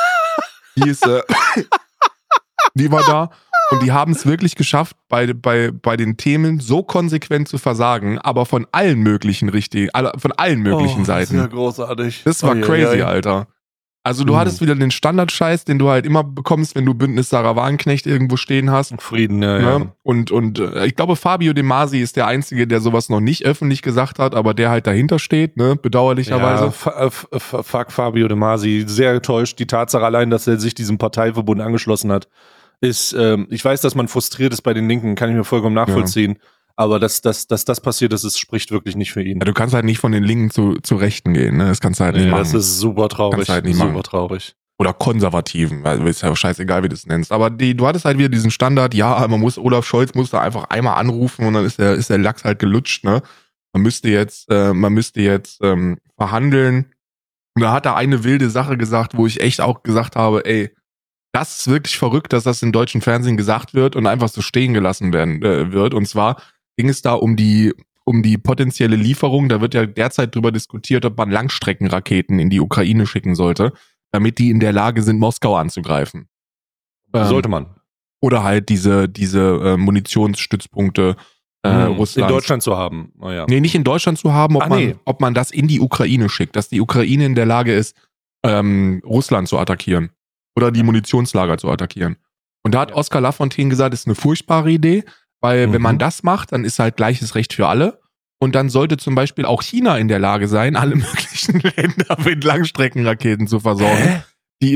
S2: Die war da und die haben es wirklich geschafft, bei den Themen so konsequent zu versagen, aber von allen möglichen Seiten. Das ist
S1: ja großartig.
S2: Das war crazy, Alter. Also du hattest wieder den Standardscheiß, den du halt immer bekommst, wenn du Bündnis Sarah Wagenknecht irgendwo stehen hast.
S1: Frieden, ja.
S2: Und ich glaube, Fabio De Masi ist der Einzige, der sowas noch nicht öffentlich gesagt hat, aber der halt dahinter steht, ne, bedauerlicherweise.
S1: Ja, fuck Fabio De Masi. Sehr enttäuscht. Die Tatsache allein, dass er sich diesem Parteiverbund angeschlossen hat, ist, ich weiß, dass man frustriert ist bei den Linken, kann ich mir vollkommen nachvollziehen. Ja. Aber dass das passiert ist, spricht wirklich nicht für ihn.
S2: Ja, du kannst halt nicht von den Linken zu Rechten gehen, ne? Das kannst du halt nicht machen.
S1: Das ist super traurig.
S2: Halt nicht
S1: super traurig.
S2: Oder Konservativen, also ist ja scheißegal, wie du es nennst. Aber du hattest halt wieder diesen Standard, Olaf Scholz muss da einfach einmal anrufen und dann ist der Lachs halt gelutscht, ne? Man müsste jetzt verhandeln. Und da hat er eine wilde Sache gesagt, wo ich echt auch gesagt habe, ey, das ist wirklich verrückt, dass das im deutschen Fernsehen gesagt wird und einfach so stehen gelassen werden wird. Und zwar ging es da um die potenzielle Lieferung. Da wird ja derzeit drüber diskutiert, ob man Langstreckenraketen in die Ukraine schicken sollte, damit die in der Lage sind, Moskau anzugreifen.
S1: Sollte man.
S2: Oder halt diese Munitionsstützpunkte Russlands.
S1: In Deutschland zu haben. Oh, ja.
S2: Nee, nicht in Deutschland zu haben, ob man das in die Ukraine schickt, dass die Ukraine in der Lage ist, Russland zu attackieren. Oder die Munitionslager zu attackieren. Und da hat Oskar Lafontaine gesagt, ist eine furchtbare Idee, weil wenn man das macht, dann ist halt gleiches Recht für alle. Und dann sollte zum Beispiel auch China in der Lage sein, alle möglichen Länder mit Langstreckenraketen zu versorgen, die in einem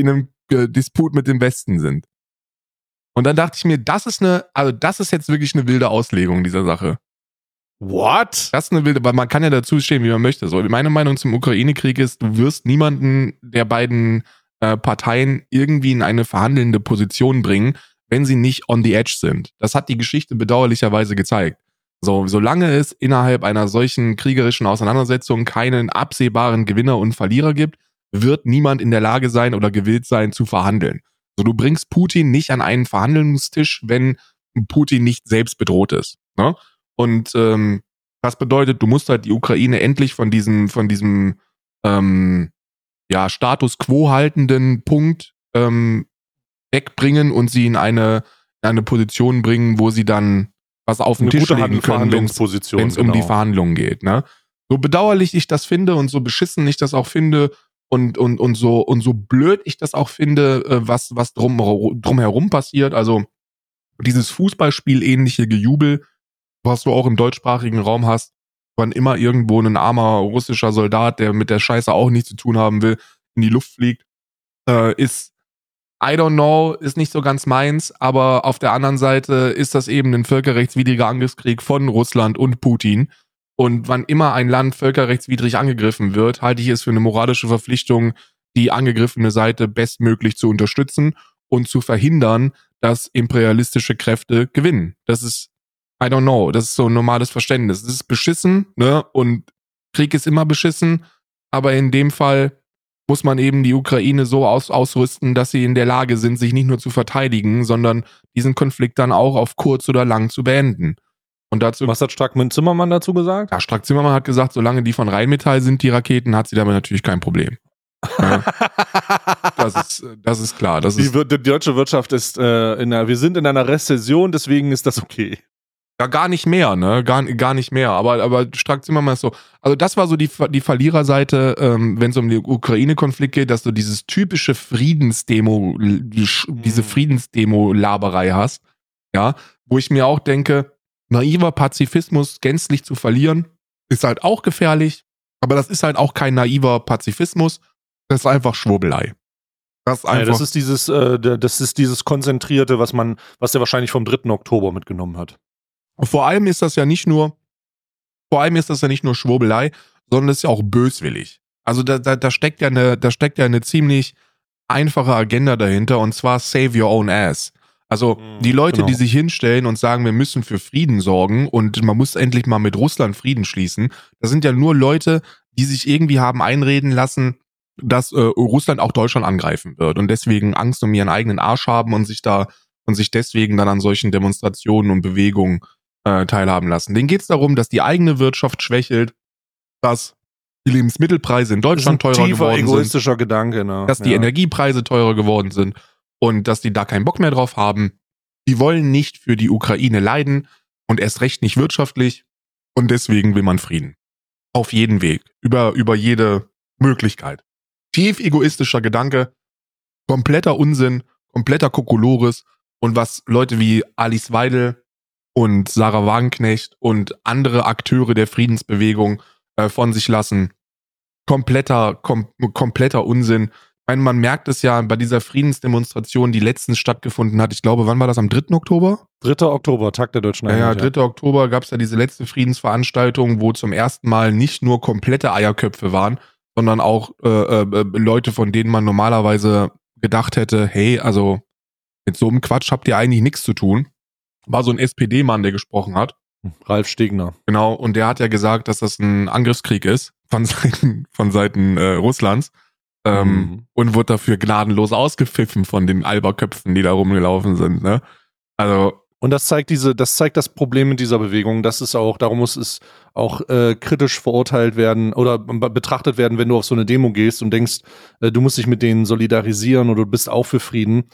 S2: Disput mit dem Westen sind. Und dann dachte ich mir, das ist jetzt wirklich eine wilde Auslegung dieser Sache.
S1: What?
S2: Das ist eine wilde, weil man kann ja dazu stehen, wie man möchte. So, meine Meinung zum Ukraine-Krieg ist, du wirst niemanden der beiden Parteien irgendwie in eine verhandelnde Position bringen, wenn sie nicht on the edge sind. Das hat die Geschichte bedauerlicherweise gezeigt. So, solange es innerhalb einer solchen kriegerischen Auseinandersetzung keinen absehbaren Gewinner und Verlierer gibt, wird niemand in der Lage sein oder gewillt sein zu verhandeln. So, du bringst Putin nicht an einen Verhandlungstisch, wenn Putin nicht selbst bedroht ist. Ne? Und das bedeutet, du musst halt die Ukraine endlich von diesem Status quo haltenden Punkt wegbringen und sie in eine Position bringen, wo sie dann was auf den Tisch legen können, wenn es um die Verhandlungen geht. Ne? So bedauerlich ich das finde und so beschissen ich das auch finde und so blöd ich das auch finde, was drumherum passiert. Also dieses Fußballspiel-ähnliche Gejubel, was du auch im deutschsprachigen Raum hast, wann immer irgendwo ein armer russischer Soldat, der mit der Scheiße auch nichts zu tun haben will, in die Luft fliegt, ist I don't know, ist nicht so ganz meins, aber auf der anderen Seite ist das eben ein völkerrechtswidriger Angriffskrieg von Russland und Putin. Und wann immer ein Land völkerrechtswidrig angegriffen wird, halte ich es für eine moralische Verpflichtung, die angegriffene Seite bestmöglich zu unterstützen und zu verhindern, dass imperialistische Kräfte gewinnen. Das ist, I don't know, das ist so ein normales Verständnis. Das ist beschissen, ne? Und Krieg ist immer beschissen, aber in dem Fall muss man eben die Ukraine so ausrüsten, dass sie in der Lage sind, sich nicht nur zu verteidigen, sondern diesen Konflikt dann auch auf kurz oder lang zu beenden. Und dazu,
S1: was hat Strack-Zimmermann dazu gesagt?
S2: Ja, Strack-Zimmermann hat gesagt, solange die von Rheinmetall sind, die Raketen, hat sie damit natürlich kein Problem. Ja. Das ist klar.
S1: Die deutsche Wirtschaft ist wir sind in einer Rezession, deswegen ist das okay.
S2: Ja, gar nicht mehr, ne? Gar nicht mehr. Aber Strack-Zimmermann ist so. Also das war so die Verliererseite, wenn es um den Ukraine-Konflikt geht, dass du dieses typische diese Friedensdemo-Laberei hast, ja, wo ich mir auch denke, naiver Pazifismus gänzlich zu verlieren, ist halt auch gefährlich, aber das ist halt auch kein naiver Pazifismus, das ist einfach Schwurbelei.
S1: Das ist dieses Konzentrierte, was der wahrscheinlich vom 3. Oktober mitgenommen hat.
S2: Vor allem ist das ja nicht nur Schwurbelei, sondern es ist ja auch böswillig. Also da steckt ja eine ziemlich einfache Agenda dahinter, und zwar save your own ass. Also die Leute, die sich hinstellen und sagen, wir müssen für Frieden sorgen und man muss endlich mal mit Russland Frieden schließen, das sind ja nur Leute, die sich irgendwie haben einreden lassen, dass Russland auch Deutschland angreifen wird und deswegen Angst um ihren eigenen Arsch haben und sich deswegen dann an solchen Demonstrationen und Bewegungen teilhaben lassen. Denen geht es darum, dass die eigene Wirtschaft schwächelt, dass die Lebensmittelpreise in Deutschland teurer geworden sind.
S1: Egoistischer Gedanke, ne?
S2: Dass die Energiepreise teurer geworden sind und dass die da keinen Bock mehr drauf haben. Die wollen nicht für die Ukraine leiden und erst recht nicht wirtschaftlich und deswegen will man Frieden. Auf jeden Weg. Über jede Möglichkeit. Tief egoistischer Gedanke, kompletter Unsinn, kompletter Kokolores und was Leute wie Alice Weidel und Sarah Wagenknecht und andere Akteure der Friedensbewegung von sich lassen. Kompletter Unsinn. Ich meine, man merkt es ja bei dieser Friedensdemonstration, die letztens stattgefunden hat. Ich glaube, wann war das? Am 3. Oktober?
S1: 3. Oktober, Tag der Deutschen Einheit.
S2: Ja, 3. Oktober gab es ja diese letzte Friedensveranstaltung, wo zum ersten Mal nicht nur komplette Eierköpfe waren, sondern auch Leute, von denen man normalerweise gedacht hätte, hey, also mit so einem Quatsch habt ihr eigentlich nichts zu tun. War so ein SPD-Mann, der gesprochen hat.
S1: Ralf Stegner.
S2: Genau, und der hat ja gesagt, dass das ein Angriffskrieg ist von Seiten Russlands und wurde dafür gnadenlos ausgepfiffen von den Alberköpfen, die da rumgelaufen sind. Ne? Also
S1: und das zeigt das Problem mit dieser Bewegung. Das ist auch, darum muss es auch kritisch verurteilt werden oder betrachtet werden, wenn du auf so eine Demo gehst und denkst, du musst dich mit denen solidarisieren oder du bist auch für Frieden.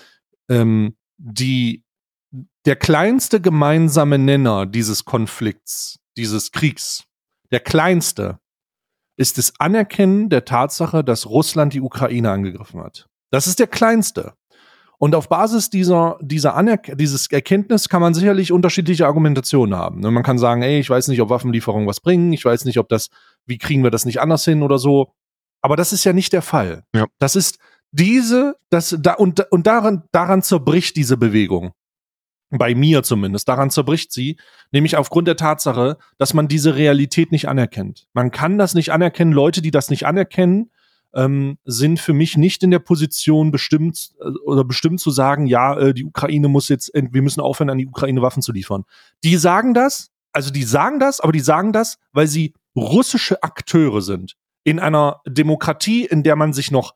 S1: Der kleinste gemeinsame Nenner dieses Konflikts, dieses Kriegs, der kleinste, ist das Anerkennen der Tatsache, dass Russland die Ukraine angegriffen hat. Das ist der kleinste. Und auf Basis dieses Erkenntnis kann man sicherlich unterschiedliche Argumentationen haben. Man kann sagen, ey, ich weiß nicht, ob Waffenlieferungen was bringen, ich weiß nicht, wie kriegen wir das nicht anders hin oder so. Aber das ist ja nicht der Fall.
S2: Ja.
S1: Das ist daran zerbricht diese Bewegung. Bei mir zumindest. Daran zerbricht sie, nämlich aufgrund der Tatsache, dass man diese Realität nicht anerkennt. Man kann das nicht anerkennen. Leute, die das nicht anerkennen, sind für mich nicht in der Position bestimmt zu sagen, ja, die Ukraine muss jetzt, wir müssen aufhören, an die Ukraine Waffen zu liefern. Die sagen das, aber die sagen das, weil sie russische Akteure sind. In einer Demokratie, in der man sich noch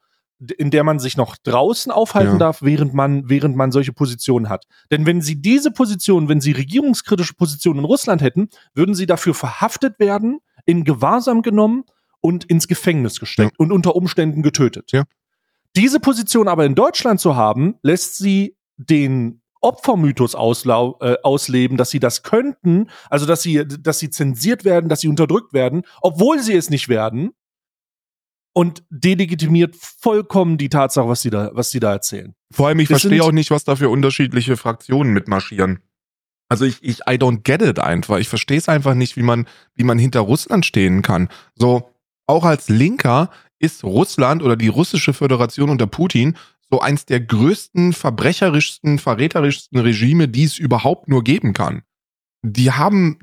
S1: draußen aufhalten darf, während man solche Positionen hat. Denn wenn sie regierungskritische Positionen in Russland hätten, würden sie dafür verhaftet werden, in Gewahrsam genommen und ins Gefängnis gesteckt und unter Umständen getötet. Ja. Diese Position aber in Deutschland zu haben, lässt sie den Opfermythos ausleben, dass sie das könnten, also dass sie zensiert werden, dass sie unterdrückt werden, obwohl sie es nicht werden, und delegitimiert vollkommen die Tatsache, was sie da erzählen.
S2: Vor allem, ich verstehe auch nicht, was da für unterschiedliche Fraktionen mitmarschieren. Also I don't get it einfach. Ich verstehe es einfach nicht, wie man hinter Russland stehen kann. So, auch als Linker ist Russland oder die russische Föderation unter Putin so eins der größten, verbrecherischsten, verräterischsten Regime, die es überhaupt nur geben kann. Die haben,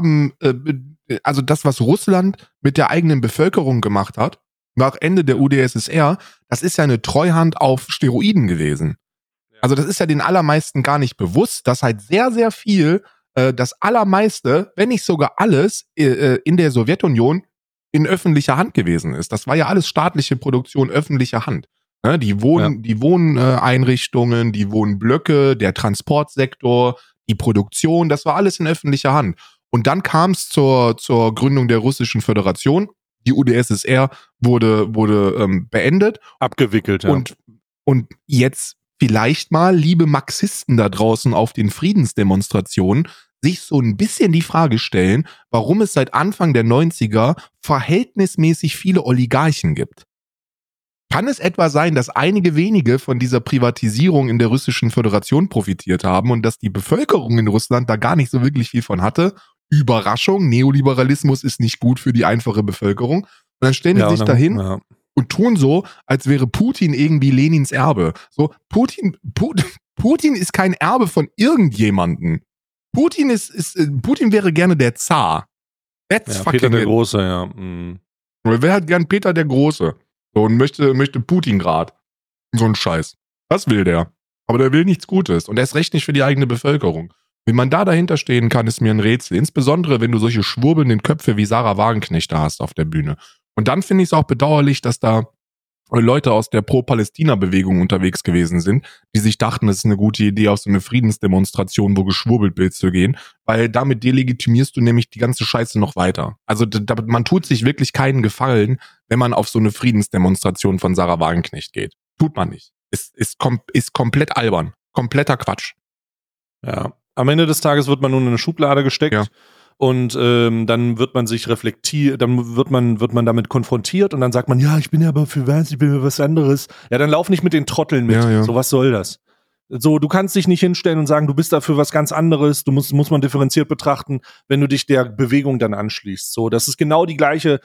S2: also das, was Russland mit der eigenen Bevölkerung gemacht hat, nach Ende der UdSSR, das ist ja eine Treuhand auf Steroiden gewesen. Also das ist ja den allermeisten gar nicht bewusst, dass halt sehr, sehr viel, das allermeiste, wenn nicht sogar alles, in der Sowjetunion in öffentlicher Hand gewesen ist. Das war ja alles staatliche Produktion öffentlicher Hand. Die Wohneinrichtungen, die Wohnblöcke, der Transportsektor, die Produktion, das war alles in öffentlicher Hand. Und dann kam es zur Gründung der Russischen Föderation. Die UdSSR wurde beendet.
S1: Abgewickelt, ja.
S2: Und jetzt vielleicht mal, liebe Marxisten da draußen auf den Friedensdemonstrationen, sich so ein bisschen die Frage stellen, warum es seit Anfang der 90er verhältnismäßig viele Oligarchen gibt. Kann es etwa sein, dass einige wenige von dieser Privatisierung in der Russischen Föderation profitiert haben und dass die Bevölkerung in Russland da gar nicht so wirklich viel von hatte? Überraschung, Neoliberalismus ist nicht gut für die einfache Bevölkerung. Und dann stellen die sich dahin und tun so, als wäre Putin irgendwie Lenins Erbe. So, Putin ist kein Erbe von irgendjemanden. Putin wäre gerne der Zar.
S1: Peter der Große, ja.
S2: Er wäre halt gern Peter der Große. So, und möchte Putin grad. So ein Scheiß. Das will der. Aber der will nichts Gutes. Und erst recht nicht für die eigene Bevölkerung. Wie man da dahinter stehen kann, ist mir ein Rätsel. Insbesondere, wenn du solche schwurbelnden Köpfe wie Sarah Wagenknecht da hast auf der Bühne. Und dann finde ich es auch bedauerlich, dass da Leute aus der Pro-Palästina-Bewegung unterwegs gewesen sind, die sich dachten, es ist eine gute Idee, auf so eine Friedensdemonstration, wo geschwurbelt wird, zu gehen, weil damit delegitimierst du nämlich die ganze Scheiße noch weiter. Also man tut sich wirklich keinen Gefallen, wenn man auf so eine Friedensdemonstration von Sarah Wagenknecht geht. Tut man nicht. Ist komplett albern. Kompletter Quatsch.
S1: Ja. Am Ende des Tages wird man nun in eine Schublade gesteckt. Ja. Und dann wird man sich dann wird man damit konfrontiert und dann sagt man, ja, ich bin ja aber für was, ich bin für was anderes. Ja, dann lauf nicht mit den Trotteln mit. Ja. So, was soll das? So, du kannst dich nicht hinstellen und sagen, du bist dafür was ganz anderes, muss man differenziert betrachten, wenn du dich der Bewegung dann anschließt. So, das ist genau die gleiche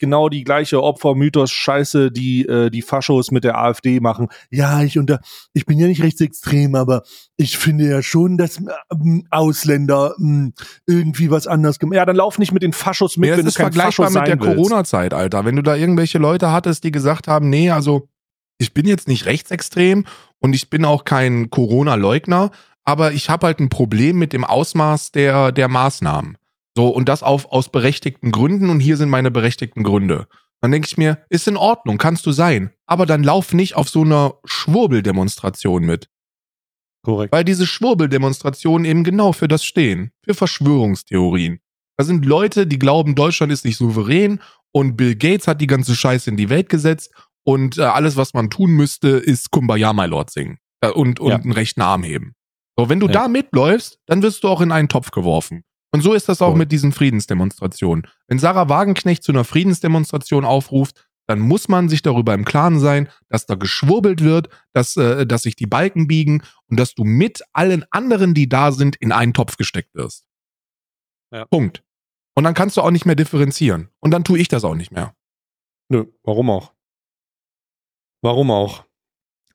S1: Opfermythos-Scheiße, die Faschos mit der AfD machen. Ja, ich bin ja nicht rechtsextrem, aber ich finde ja schon, dass Ausländer irgendwie was anderes gemacht. Ja, dann lauf nicht mit den Faschos mit, wenn du kein Fascho sein willst. Das ist vergleichbar mit der Corona-Zeit,
S2: Alter. Wenn du da irgendwelche Leute hattest, die gesagt haben, nee, also ich bin jetzt nicht rechtsextrem und ich bin auch kein Corona-Leugner, aber ich habe halt ein Problem mit dem Ausmaß der Maßnahmen. So, und das aus berechtigten Gründen, und hier sind meine berechtigten Gründe. Dann denke ich mir, ist in Ordnung, kannst du sein, aber dann lauf nicht auf so einer Schwurbeldemonstration mit.
S1: Korrekt.
S2: Weil diese Schwurbeldemonstrationen eben genau für das stehen, für Verschwörungstheorien. Da sind Leute, die glauben, Deutschland ist nicht souverän und Bill Gates hat die ganze Scheiße in die Welt gesetzt. Und alles, was man tun müsste, ist Kumbaya, my Lord singen. Und einen rechten Arm heben. So, wenn du da mitläufst, dann wirst du auch in einen Topf geworfen. Und so ist das auch mit diesen Friedensdemonstrationen. Wenn Sarah Wagenknecht zu einer Friedensdemonstration aufruft, dann muss man sich darüber im Klaren sein, dass da geschwurbelt wird, dass sich die Balken biegen und dass du mit allen anderen, die da sind, in einen Topf gesteckt wirst. Ja. Punkt. Und dann kannst du auch nicht mehr differenzieren. Und dann tue ich das auch nicht mehr.
S1: Nö, warum auch? Warum auch?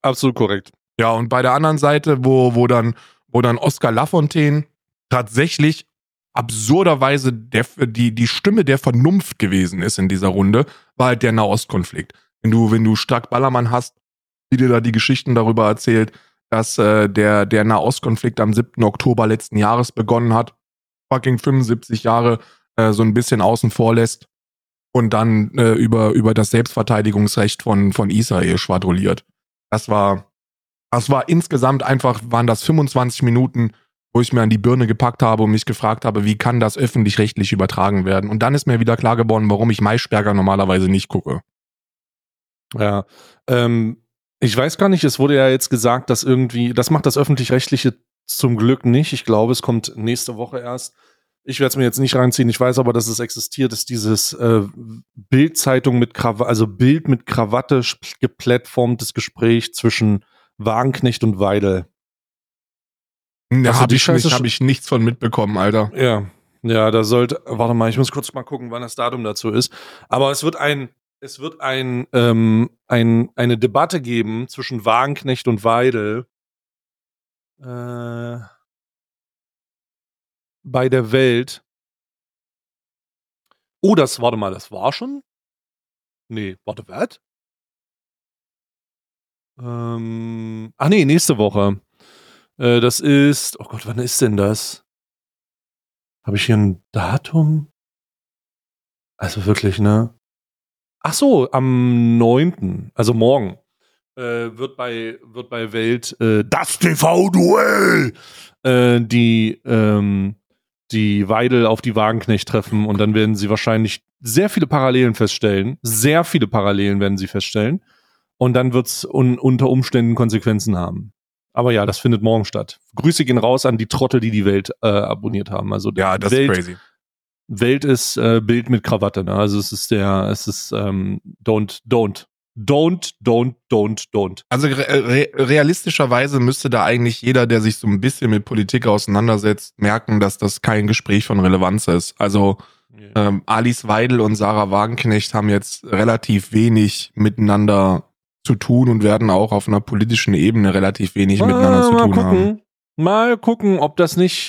S1: absolut korrekt.
S2: Ja, und bei der anderen Seite, wo dann Oscar Lafontaine tatsächlich absurderweise die Stimme der Vernunft gewesen ist in dieser Runde, war halt der Nahostkonflikt. Wenn du Strack Ballermann hast, die dir da die Geschichten darüber erzählt, dass der Nahostkonflikt am 7. Oktober letzten Jahres begonnen hat, fucking 75 Jahre so ein bisschen außen vor lässt und dann über das Selbstverteidigungsrecht von Israel schwadroniert. Das war insgesamt einfach, waren das 25 Minuten, wo ich mir an die Birne gepackt habe und mich gefragt habe, wie kann das öffentlich-rechtlich übertragen werden? Und dann ist mir wieder klar geworden, warum ich Maischberger normalerweise nicht gucke.
S1: Ja, ich weiß gar nicht, es wurde ja jetzt gesagt, dass irgendwie, das macht das Öffentlich-Rechtliche zum Glück nicht. Ich glaube, es kommt nächste Woche erst. Ich werde es mir jetzt nicht reinziehen. Ich weiß aber, dass es existiert, ist dieses Bild-Zeitung mit Krawatte, also Bild mit Krawatte geplättformtes Gespräch zwischen Wagenknecht und Weidel.
S2: Da habe ich nichts von mitbekommen, Alter.
S1: Ja, da sollte, warte mal, ich muss kurz mal gucken, wann das Datum dazu ist. Aber es wird eine Debatte geben zwischen Wagenknecht und Weidel bei der Welt. Oh, warte mal, das war schon? Nee, warte, was? Nächste Woche. Das ist, oh Gott, wann ist denn das? Habe ich hier ein Datum? Also wirklich, ne? Ach so, am 9., also morgen, wird bei Welt das TV-Duell die Weidel auf die Wagenknecht treffen und dann werden sie wahrscheinlich sehr viele Parallelen feststellen. Sehr viele Parallelen werden sie feststellen. Und dann wird es unter Umständen Konsequenzen haben. Aber ja, das findet morgen statt. Grüße gehen raus an die Trottel, die Welt abonniert haben. Also
S2: ja, das ist crazy.
S1: Welt ist Bild mit Krawatte, ne? Also es ist don't.
S2: Also realistischerweise müsste da eigentlich jeder, der sich so ein bisschen mit Politik auseinandersetzt, merken, dass das kein Gespräch von Relevanz ist. Also Alice Weidel und Sarah Wagenknecht haben jetzt relativ wenig miteinander zu tun und werden auch auf einer politischen Ebene relativ wenig miteinander zu tun haben.
S1: Mal gucken, ob das nicht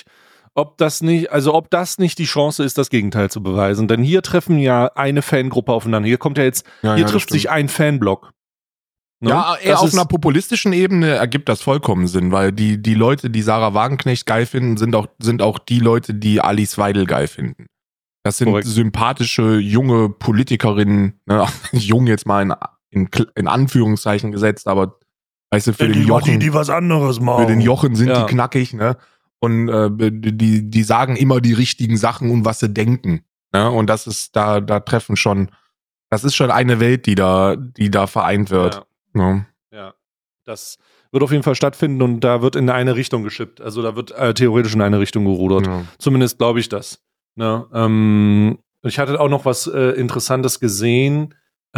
S1: die Chance ist, das Gegenteil zu beweisen. Denn hier treffen ja eine Fangruppe aufeinander. Hier trifft sich ein Fanblock.
S2: Ne? Ja, eher auf einer populistischen Ebene ergibt das vollkommen Sinn, weil die Leute, die Sarah Wagenknecht geil finden, sind auch die Leute, die Alice Weidel geil finden. Das sind sympathische, junge Politikerinnen, ne? Jung jetzt mal in Anführungszeichen gesetzt, aber weißt du, für den Jochen,
S1: die was anderes machen.
S2: Für den Jochen sind die knackig, ne? Und die sagen immer die richtigen Sachen und was sie denken. Ne? Und das ist das ist schon eine Welt, die da vereint wird.
S1: Ja. Das wird auf jeden Fall stattfinden und da wird in eine Richtung geschippt. Also da wird theoretisch in eine Richtung gerudert. Ja. Zumindest glaube ich das. Ne? Ich hatte auch noch was Interessantes gesehen.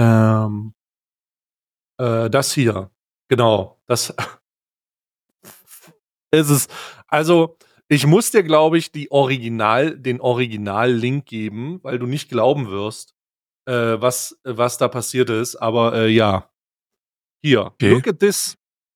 S1: Das hier. Genau. Das ist es. Also, ich muss dir, glaube ich, den Original-Link geben, weil du nicht glauben wirst, was da passiert ist. Aber ja. Hier, okay. Look at this.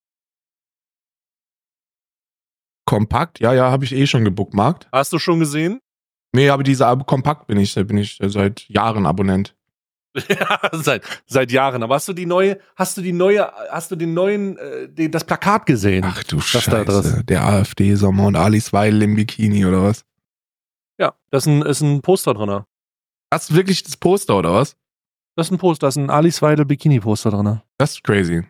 S2: Kompakt? Ja, habe ich schon gebookmarkt.
S1: Hast du schon gesehen?
S2: Nee, aber Kompakt bin ich seit Jahren Abonnent.
S1: Ja, seit Jahren. Aber hast du das Plakat gesehen?
S2: Ach du Scheiße, der AfD-Sommer und Alice Weidel im Bikini oder was?
S1: Ja, das ist ein Poster drin.
S2: Das ist wirklich das Poster oder was?
S1: Das ist ein Poster, das ist ein Alice Weidel Bikini-Poster drin.
S2: Das ist crazy.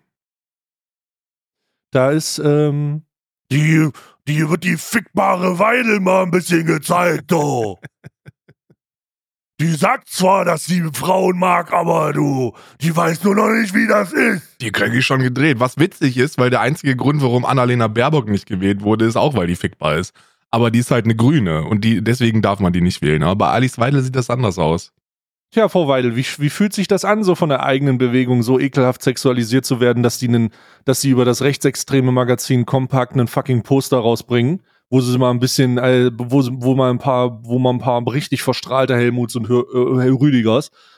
S1: Da ist, die wird die fickbare Weidel mal ein bisschen gezeigt, doch. Die sagt zwar, dass sie Frauen mag, aber die weiß nur noch nicht, wie das ist.
S2: Die kriege ich schon gedreht. Was witzig ist, weil der einzige Grund, warum Annalena Baerbock nicht gewählt wurde, ist auch, weil die fickbar ist. Aber die ist halt eine Grüne und deswegen darf man die nicht wählen. Aber bei Alice Weidel sieht das anders aus.
S1: Tja, Frau Weidel, wie fühlt sich das an, so von der eigenen Bewegung so ekelhaft sexualisiert zu werden, dass sie über das rechtsextreme Magazin Kompakt einen fucking Poster rausbringen, wo sie mal ein bisschen, wo man ein paar richtig verstrahlte Helmuts und Rüdigers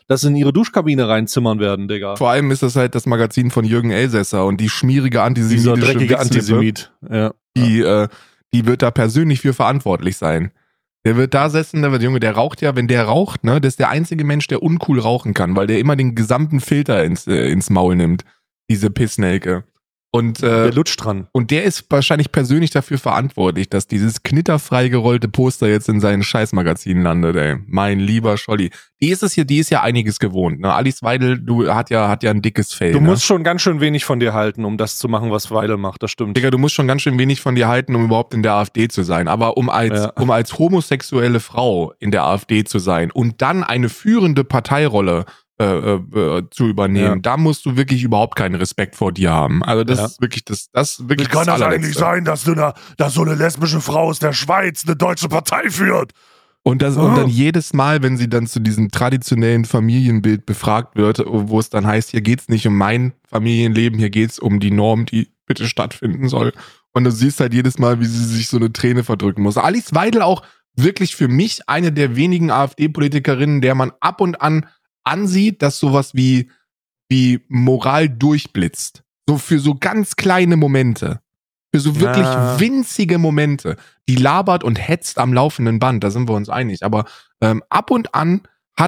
S1: das in ihre Duschkabine reinzimmern werden, Digga.
S2: Vor allem ist das halt das Magazin von Jürgen Elsässer und die schmierige antisemitische
S1: Dieser dreckige Antisemit. Ja.
S2: Die wird da persönlich für verantwortlich sein. Der wird da sitzen, der raucht ja, wenn der raucht, ne, das ist der einzige Mensch, der uncool rauchen kann, weil der immer den gesamten Filter ins Maul nimmt, diese Pissnelke. Und
S1: der lutscht dran.
S2: Und der ist wahrscheinlich persönlich dafür verantwortlich, dass dieses knitterfrei gerollte Poster jetzt in seinen Scheißmagazinen landet, ey. Mein lieber Scholli. Die ist ja einiges gewohnt, ne? Alice Weidel, hat ja ein dickes Fell.
S1: Du musst schon ganz schön wenig von dir halten, um das zu machen, was Weidel macht, das stimmt.
S2: Digga, du musst schon ganz schön wenig von dir halten, um überhaupt in der AfD zu sein. Aber um als homosexuelle Frau in der AfD zu sein und dann eine führende Parteirolle zu übernehmen, da musst du wirklich überhaupt keinen Respekt vor dir haben. Also das ist wirklich das wirklich.
S3: Wie kann das eigentlich sein, dass so eine lesbische Frau aus der Schweiz eine deutsche Partei führt?
S2: Und dann jedes Mal, wenn sie dann zu diesem traditionellen Familienbild befragt wird, wo es dann heißt, hier geht's nicht um mein Familienleben, hier geht's um die Norm, die bitte stattfinden soll. Und du siehst halt jedes Mal, wie sie sich so eine Träne verdrücken muss. Alice Weidel auch wirklich für mich eine der wenigen AfD-Politikerinnen, der man ab und an ansieht, dass sowas wie Moral durchblitzt. So für so ganz kleine Momente. Für so wirklich winzige Momente. Die labert und hetzt am laufenden Band, da sind wir uns einig. Aber ab und an,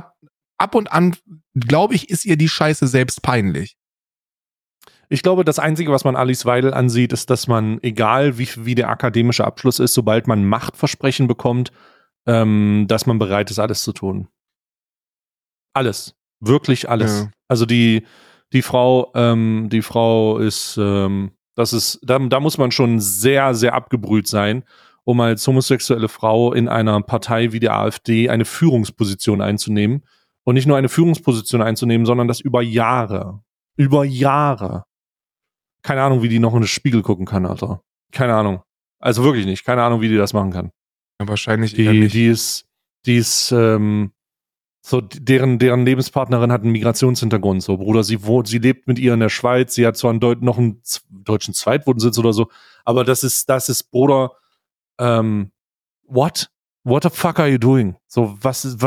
S2: glaube ich, ist ihr die Scheiße selbst peinlich.
S1: Ich glaube, das Einzige, was man Alice Weidel ansieht, ist, dass man, egal wie der akademische Abschluss ist, sobald man Machtversprechen bekommt, dass man bereit ist, alles zu tun. Alles. Wirklich alles. Ja. Also die Frau ist, da muss man schon sehr, sehr abgebrüht sein, um als homosexuelle Frau in einer Partei wie der AfD eine Führungsposition einzunehmen. Und nicht nur eine Führungsposition einzunehmen, sondern das über Jahre. Über Jahre. Keine Ahnung, wie die noch in den Spiegel gucken kann, Alter. Keine Ahnung. Also wirklich nicht. Keine Ahnung, wie die das machen kann.
S2: Ja, wahrscheinlich eher nicht.
S1: Die ist, so, deren Lebenspartnerin hat einen Migrationshintergrund, so, Bruder, sie lebt mit ihr in der Schweiz, sie hat zwar noch einen deutschen Zweitwohnsitz oder so, aber das ist, Bruder, what the fuck are you doing? So, was ist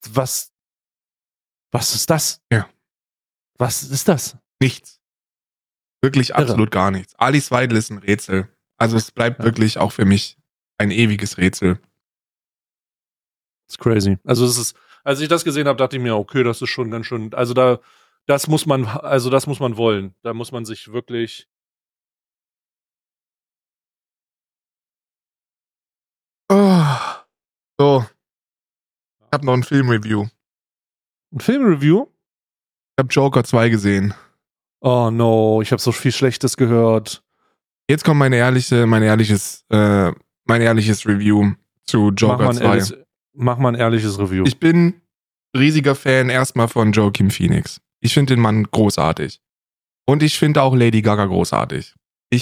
S1: das?
S2: Ja.
S1: Was ist das?
S2: Nichts. Wirklich absolut gar nichts. Alice Weidel ist ein Rätsel. Also es bleibt wirklich auch für mich ein ewiges Rätsel.
S1: Das ist crazy. Also es ist, als ich das gesehen habe, dachte ich mir, okay, das ist schon ganz schön, also das muss man wollen. Da muss man sich wirklich.
S2: Oh. So. Ich habe noch ein Filmreview.
S1: Ein Filmreview?
S2: Ich habe Joker 2 gesehen.
S1: Oh no, ich habe so viel Schlechtes gehört.
S2: Jetzt kommt mein ehrliches Review zu Joker 2.
S1: Mach mal ein ehrliches Review.
S2: Ich bin riesiger Fan erstmal von Joaquin Phoenix. Ich finde den Mann großartig. Und ich finde auch Lady Gaga großartig.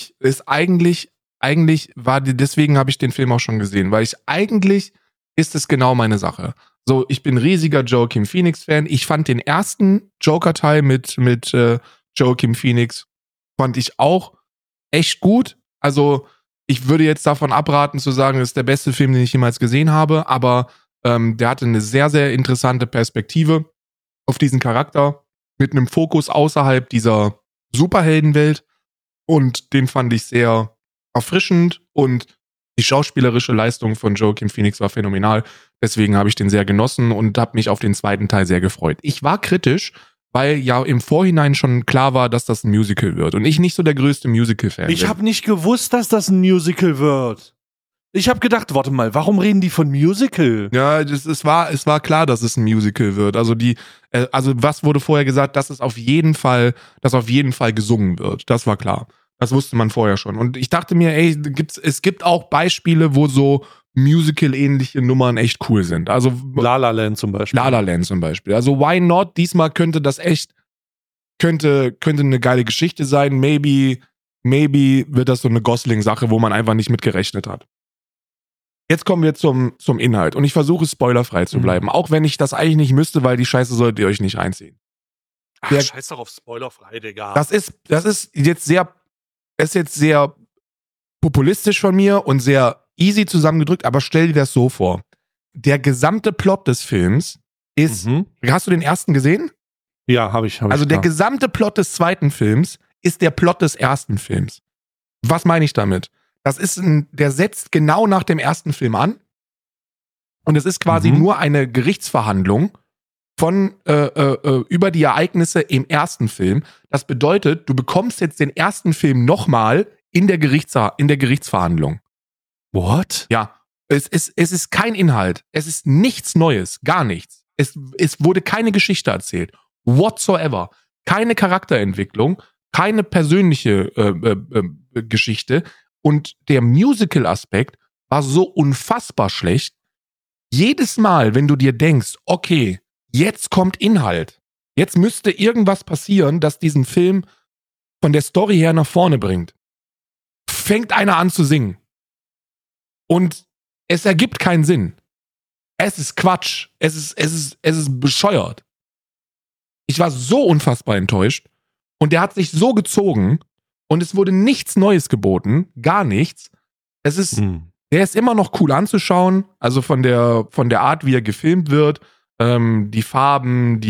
S2: Deswegen habe ich den Film auch schon gesehen, weil eigentlich ist es genau meine Sache. So, ich bin riesiger Joaquin Phoenix-Fan. Ich fand den ersten Joker-Teil mit Joaquin Phoenix fand ich auch echt gut. Also, ich würde jetzt davon abraten zu sagen, das ist der beste Film, den ich jemals gesehen habe, aber der hatte eine sehr, sehr interessante Perspektive auf diesen Charakter mit einem Fokus außerhalb dieser Superheldenwelt und den fand ich sehr erfrischend und die schauspielerische Leistung von Joaquin Phoenix war phänomenal. Deswegen habe ich den sehr genossen und habe mich auf den zweiten Teil sehr gefreut. Ich war kritisch, weil ja im Vorhinein schon klar war, dass das ein Musical wird und ich nicht so der größte Musical-Fan bin.
S1: Ich habe nicht gewusst, dass das ein Musical wird. Ich habe gedacht, warte mal, warum reden die von Musical?
S2: Ja, es war klar, dass es ein Musical wird. Also was wurde vorher gesagt, dass auf jeden Fall gesungen wird. Das war klar. Das wusste man vorher schon. Und ich dachte mir, es gibt auch Beispiele, wo so Musical-ähnliche Nummern echt cool sind. Also
S1: La La Land zum Beispiel.
S2: Also why not? Diesmal könnte das echt könnte eine geile Geschichte sein. Maybe wird das so eine Gosling-Sache, wo man einfach nicht mit gerechnet hat. Jetzt kommen wir zum Inhalt und ich versuche spoilerfrei zu bleiben, auch wenn ich das eigentlich nicht müsste, weil die Scheiße solltet ihr euch nicht reinziehen.
S1: Ach, scheiß doch auf spoilerfrei, Digga.
S2: Das ist jetzt sehr populistisch von mir und sehr easy zusammengedrückt, aber stell dir das so vor. Der gesamte Plot des Films ist, hast du den ersten gesehen?
S1: Ja, habe ich.
S2: Also der gesamte Plot des zweiten Films ist der Plot des ersten Films. Was meine ich damit? Der setzt genau nach dem ersten Film an. Und es ist quasi nur eine Gerichtsverhandlung über die Ereignisse im ersten Film. Das bedeutet, du bekommst jetzt den ersten Film nochmal in der Gerichtsverhandlung.
S1: What?
S2: Ja. Es ist kein Inhalt. Es ist nichts Neues. Gar nichts. Es wurde keine Geschichte erzählt. Whatsoever. Keine Charakterentwicklung. Keine persönliche Geschichte. Und der Musical-Aspekt war so unfassbar schlecht. Jedes Mal, wenn du dir denkst, okay, jetzt kommt Inhalt. Jetzt müsste irgendwas passieren, das diesen Film von der Story her nach vorne bringt. Fängt einer an zu singen. Und es ergibt keinen Sinn. Es ist Quatsch. Es ist bescheuert. Ich war so unfassbar enttäuscht. Und der hat sich so gezogen. Und es wurde nichts Neues geboten. Gar nichts. Der ist immer noch cool anzuschauen. Also von der Art, wie er gefilmt wird. Die Farben,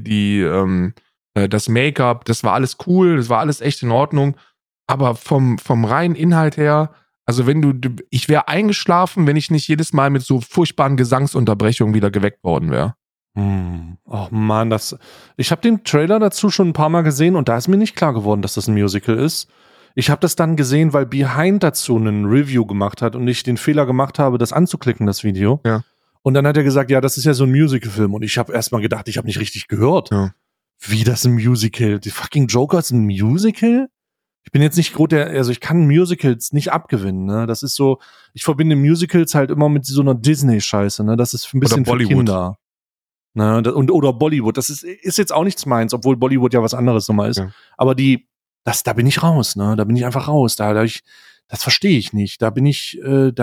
S2: das Make-up, das war alles cool. Das war alles echt in Ordnung. Aber vom reinen Inhalt her, also ich wäre eingeschlafen, wenn ich nicht jedes Mal mit so furchtbaren Gesangsunterbrechungen wieder geweckt worden wäre.
S1: Oh Mann, ich habe den Trailer dazu schon ein paar Mal gesehen und da ist mir nicht klar geworden, dass das ein Musical ist. Ich habe das dann gesehen, weil Behind dazu einen Review gemacht hat und ich den Fehler gemacht habe, das anzuklicken, das Video.
S2: Ja.
S1: Und dann hat er gesagt, ja, das ist ja so ein Musical-Film. Und ich habe erstmal gedacht, ich habe nicht richtig gehört.
S2: Ja.
S1: Wie das ein Musical? Die fucking Joker ist ein Musical? Ich bin jetzt nicht ich kann Musicals nicht abgewinnen, ne? Das ist so, ich verbinde Musicals halt immer mit so einer Disney-Scheiße, ne? Das ist ein bisschen für Kinder. Ne? Oder Bollywood. Das ist jetzt auch nichts meins, obwohl Bollywood ja was anderes nochmal ist. Ja. Aber da bin ich raus, ne? Da bin ich einfach raus. Das verstehe ich nicht. Da bin ich,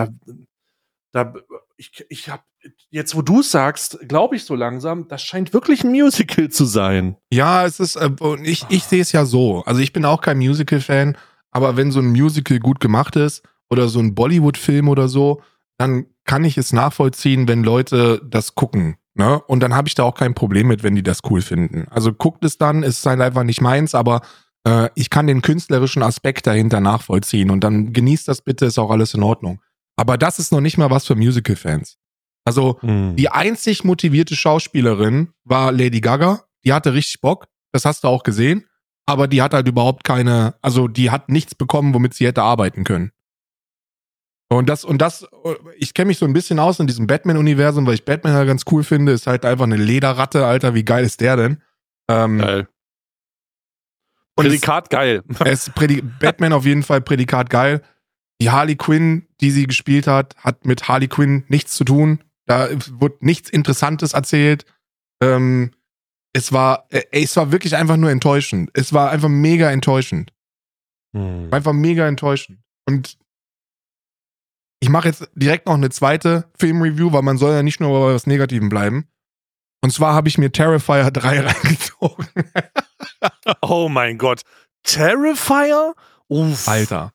S1: ich habe jetzt, wo du es sagst, glaube ich so langsam, das scheint wirklich ein Musical zu sein.
S2: Ja, es ist, ich sehe es ja so. Also ich bin auch kein Musical-Fan, aber wenn so ein Musical gut gemacht ist oder so ein Bollywood-Film oder so, dann kann ich es nachvollziehen, wenn Leute das gucken. Ne? Und dann habe ich da auch kein Problem mit, wenn die das cool finden. Also guckt es dann, ist halt einfach nicht meins, aber ich kann den künstlerischen Aspekt dahinter nachvollziehen und dann genießt das bitte, ist auch alles in Ordnung. Aber das ist noch nicht mal was für Musical-Fans. Also die einzig motivierte Schauspielerin war Lady Gaga. Die hatte richtig Bock, das hast du auch gesehen. Aber die hat halt überhaupt die hat nichts bekommen, womit sie hätte arbeiten können. Und ich kenne mich so ein bisschen aus in diesem Batman-Universum, weil ich Batman halt ganz cool finde. Ist halt einfach eine Lederratte, Alter, wie geil ist der denn?
S1: Geil. Prädikat geil.
S2: Batman auf jeden Fall Prädikat geil. Die Harley Quinn, die sie gespielt hat mit Harley Quinn nichts zu tun. Da wurde nichts Interessantes erzählt. Es war wirklich einfach nur enttäuschend. Es war einfach mega enttäuschend. Einfach mega enttäuschend. Und ich mache jetzt direkt noch eine zweite Filmreview, weil man soll ja nicht nur bei was Negativem bleiben. Und zwar habe ich mir Terrifier 3 reingezogen.
S1: Oh mein Gott. Terrifier?
S2: Uff. Alter.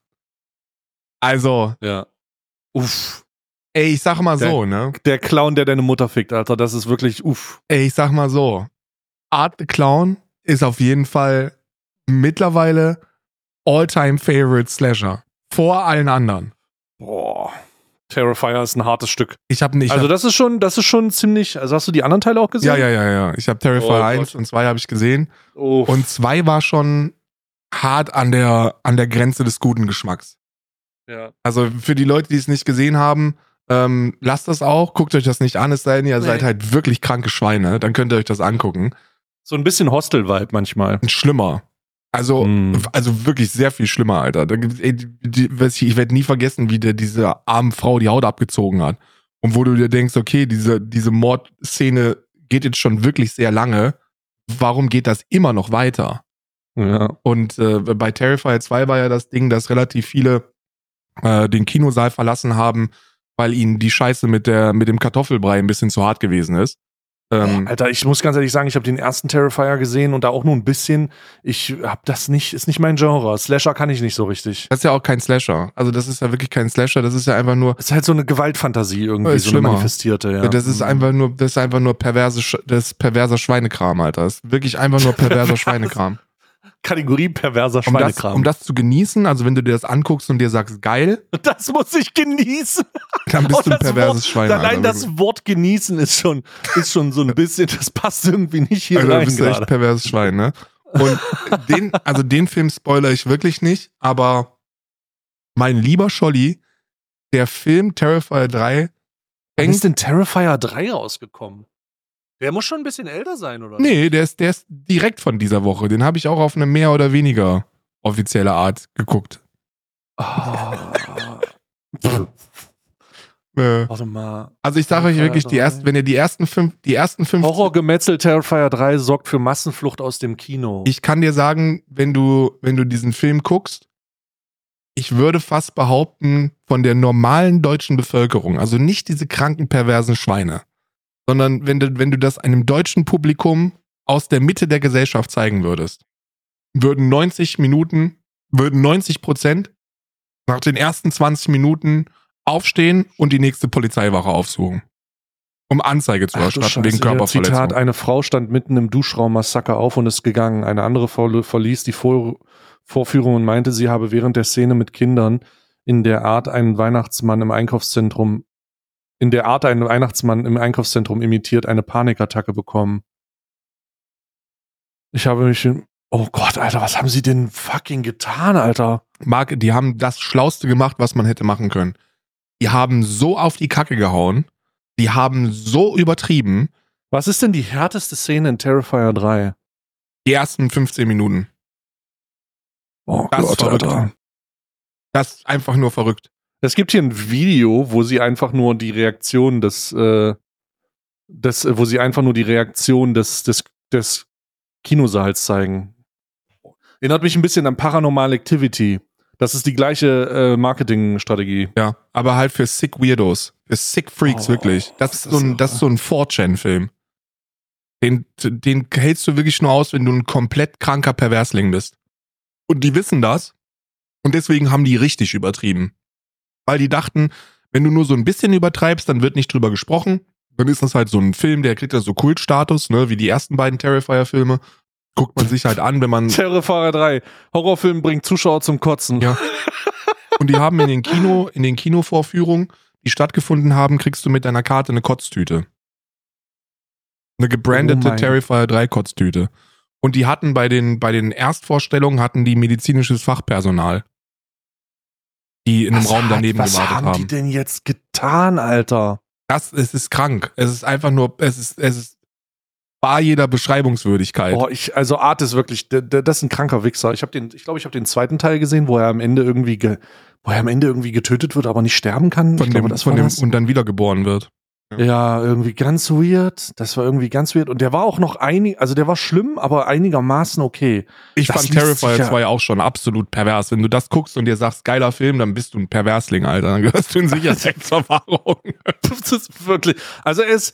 S2: Also.
S1: Ja. Uff.
S2: Ey, ich sag mal so, ne?
S1: Der Clown, der deine Mutter fickt, Alter, das ist wirklich uff.
S2: Ey, ich sag mal so. Art the Clown ist auf jeden Fall mittlerweile All-Time-Favorite Slasher. Vor allen anderen.
S1: Boah. Terrifier ist ein hartes Stück. Das ist schon ziemlich, also hast du die anderen Teile auch gesehen?
S2: Ja. Ich habe Terrifier 1 und 2 habe ich gesehen. Uff. Und 2 war schon hart an der Grenze des guten Geschmacks.
S1: Ja.
S2: Also für die Leute, die es nicht gesehen haben, lasst das auch, guckt euch das nicht an, es sei denn, ihr seid halt wirklich kranke Schweine, dann könnt ihr euch das angucken.
S1: So ein bisschen Hostel-Vibe manchmal.
S2: Schlimmer. Also wirklich sehr viel schlimmer, Alter. Ich werde nie vergessen, wie der diese armen Frau die Haut abgezogen hat. Und wo du dir denkst, okay, diese Mordszene geht jetzt schon wirklich sehr lange. Warum geht das immer noch weiter?
S1: Ja.
S2: Und bei Terrifier 2 war ja das Ding, dass relativ viele den Kinosaal verlassen haben, weil ihnen die Scheiße mit dem Kartoffelbrei ein bisschen zu hart gewesen ist.
S1: Alter, ich muss ganz ehrlich sagen, ich habe den ersten Terrifier gesehen und da auch nur ein bisschen. Ich hab das nicht, ist nicht mein Genre. Slasher kann ich nicht so richtig.
S2: Das ist ja auch kein Slasher. Also das ist ja wirklich kein Slasher, das ist ja einfach nur...
S1: Das ist halt so eine Gewaltfantasie irgendwie, so eine manifestierte, ja.
S2: Das ist einfach nur perverser Schweinekram, Alter. Das ist wirklich einfach nur perverser Schweinekram.
S1: Kategorie perverser Schweinekram.
S2: Um das zu genießen, also wenn du dir das anguckst und dir sagst, geil.
S1: Das muss ich genießen.
S2: Dann bist du ein perverses Schwein.
S1: Allein das Wort genießen ist schon so ein bisschen, das passt irgendwie nicht hier rein.
S2: Du bist echt ein perverses Schwein, ne? Und den Film spoilere ich wirklich nicht, aber mein lieber Scholli, der Film Terrifier 3.
S1: Wann ist denn Terrifier 3 rausgekommen? Der muss schon ein bisschen älter sein, oder?
S2: Nee, der ist direkt von dieser Woche. Den habe ich auch auf eine mehr oder weniger offizielle Art geguckt.
S1: Warte mal.
S2: Also ich sage euch wirklich, wenn ihr die ersten fünf...
S1: Horrorgemetzel Terrifier 3 sorgt für Massenflucht aus dem Kino.
S2: Ich kann dir sagen, wenn du diesen Film guckst, ich würde fast behaupten, von der normalen deutschen Bevölkerung, also nicht diese kranken, perversen Schweine, sondern wenn du das einem deutschen Publikum aus der Mitte der Gesellschaft zeigen würdest, würden 90% nach den ersten 20 Minuten aufstehen und die nächste Polizeiwache aufsuchen, um Anzeige zu erstatten wegen Körperverletzung.
S1: Zitat, eine Frau stand mitten im Duschraum-Massaker auf und ist gegangen. Eine andere Frau verließ die Vorführung und meinte, sie habe während der Szene mit Kindern in der Art einen Weihnachtsmann im Einkaufszentrum imitiert, eine Panikattacke bekommen. Ich habe mich... Oh Gott, Alter, was haben sie denn fucking getan, Alter?
S2: Marc, die haben das Schlauste gemacht, was man hätte machen können. Die haben so auf die Kacke gehauen. Die haben so übertrieben.
S1: Was ist denn die härteste Szene in Terrifier 3?
S2: Die ersten 15 Minuten.
S1: Oh das Gott, Alter.
S2: Das ist einfach nur verrückt.
S1: Es gibt hier ein Video, wo sie einfach nur die Reaktion des Kinosaals zeigen. Erinnert mich ein bisschen an Paranormal Activity. Das ist die gleiche Marketingstrategie.
S2: Ja, aber halt für sick Weirdos. Für sick Freaks, wirklich. Das ist so ein 4chan-Film. Den hältst du wirklich nur aus, wenn du ein komplett kranker Perversling bist. Und die wissen das. Und deswegen haben die richtig übertrieben. Weil die dachten, wenn du nur so ein bisschen übertreibst, dann wird nicht drüber gesprochen. Dann ist das halt so ein Film, der kriegt ja so Kultstatus, ne, wie die ersten beiden Terrifier-Filme. Guckt man sich halt an, wenn man...
S1: Terrifier 3. Horrorfilm bringt Zuschauer zum Kotzen.
S2: Ja. Und die haben in den Kinovorführungen, die stattgefunden haben, kriegst du mit deiner Karte eine Kotztüte. Eine gebrandete Terrifier 3 Kotztüte. Und die hatten bei den Erstvorstellungen hatten die medizinisches Fachpersonal, die in einem Raum daneben gewartet haben.
S1: Was haben die denn jetzt getan, Alter?
S2: Es ist krank. Es ist einfach nur, es ist bar jeder Beschreibungswürdigkeit.
S1: Boah, Art ist wirklich, das ist ein kranker Wichser. Ich glaube, ich habe den zweiten Teil gesehen, wo er am Ende irgendwie getötet wird, aber nicht sterben kann.
S2: Und dann wiedergeboren wird.
S1: Ja, irgendwie ganz weird. Das war irgendwie ganz weird. Und der war auch noch der war schlimm, aber einigermaßen okay.
S2: Ich fand Terrifier 2 auch schon absolut pervers. Wenn du das guckst und dir sagst, geiler Film, dann bist du ein Perversling, Alter. Dann gehörst du in Sicherheitsverwahrung.
S1: Das ist wirklich, also ich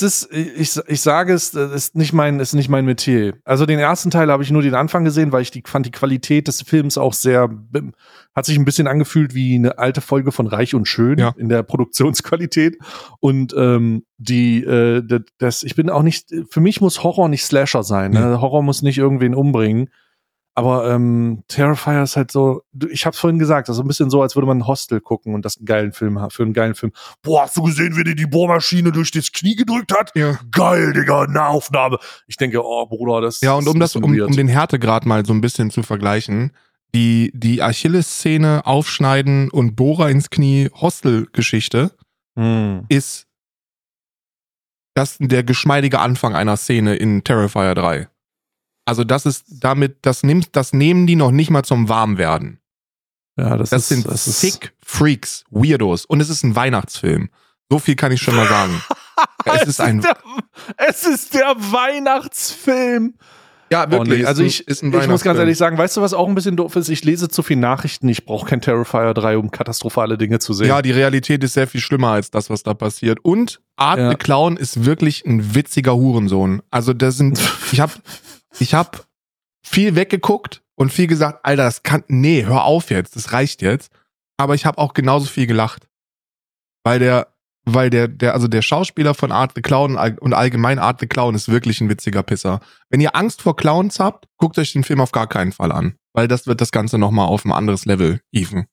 S1: sage es, ist nicht mein Metier. Also den ersten Teil habe ich nur den Anfang gesehen, weil ich fand die Qualität des Films auch hat sich ein bisschen angefühlt wie eine alte Folge von Reich und Schön in der Produktionsqualität. Und ich bin auch nicht, für mich muss Horror nicht Slasher sein. Ne? Horror muss nicht irgendwen umbringen. Aber Terrifier ist halt so, ich hab's vorhin gesagt, das ist so ein bisschen so, als würde man Hostel gucken und das für einen geilen Film.
S3: Boah, hast du gesehen, wie die Bohrmaschine durch das Knie gedrückt hat?
S2: Ja.
S3: Geil, Digga, eine Aufnahme.
S1: Ich denke, oh Bruder, das
S2: ja, und um den Härtegrad mal so ein bisschen zu vergleichen, die Achilles-Szene aufschneiden und Bohrer ins Knie Hostel-Geschichte ist das der geschmeidige Anfang einer Szene in Terrifier 3. Also das nehmen die noch nicht mal zum Warmwerden.
S1: Ja,
S2: das sind sick Freaks, Weirdos. Und es ist ein Weihnachtsfilm. So viel kann ich schon mal sagen.
S1: Es ist der Weihnachtsfilm.
S2: Ja, wirklich.
S1: Also ich muss ganz ehrlich sagen, weißt du, was auch ein bisschen doof ist? Ich lese zu viel Nachrichten. Ich brauche kein Terrifier 3, um katastrophale Dinge zu sehen.
S2: Ja, die Realität ist sehr viel schlimmer als das, was da passiert. Und Art the Clown ist wirklich ein witziger Hurensohn. Also ich hab viel weggeguckt und viel gesagt, Alter, hör auf jetzt, das reicht jetzt. Aber ich habe auch genauso viel gelacht. Weil der Schauspieler von Art the Clown und allgemein Art the Clown ist wirklich ein witziger Pisser. Wenn ihr Angst vor Clowns habt, guckt euch den Film auf gar keinen Fall an. Weil das wird das Ganze nochmal auf ein anderes Level hieven.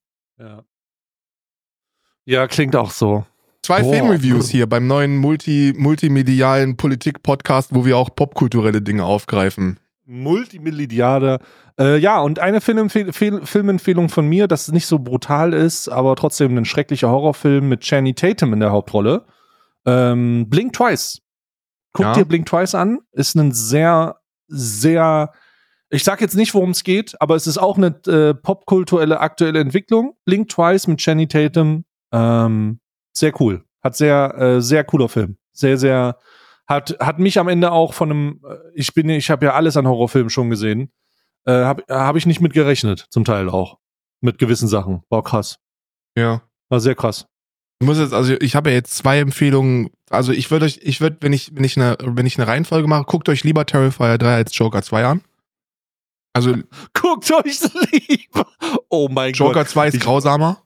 S1: Ja, klingt auch so.
S2: 2 Filmreviews hier beim neuen multimedialen Politik-Podcast, wo wir auch popkulturelle Dinge aufgreifen.
S1: Multimilliarde. Und eine Filmempfehlung von mir, das nicht so brutal ist, aber trotzdem ein schrecklicher Horrorfilm mit Channing Tatum in der Hauptrolle. Blink Twice. Guck dir Blink Twice an. Ist ein sehr, sehr, ich sag jetzt nicht, worum es geht, aber es ist auch eine popkulturelle aktuelle Entwicklung. Blink Twice mit Channing Tatum. Sehr cool. Sehr cooler Film. Sehr, sehr hat mich am Ende auch von einem, ich habe ja alles an Horrorfilmen schon gesehen, hab ich nicht mit gerechnet, zum Teil auch. Mit gewissen Sachen. War krass.
S2: Ja.
S1: War sehr krass.
S2: Ich habe ja jetzt 2 Empfehlungen, also ich würde, wenn ich eine Reihenfolge mache, guckt euch lieber Terrifier 3 als Joker 2 an. Also.
S1: Guckt euch lieber! Oh mein Gott.
S2: Joker 2 ist grausamer.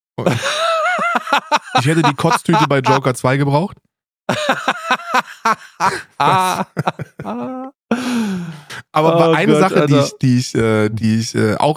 S2: Ich hätte die Kotztüte bei Joker 2 gebraucht. Aber eine Sache, die ich auch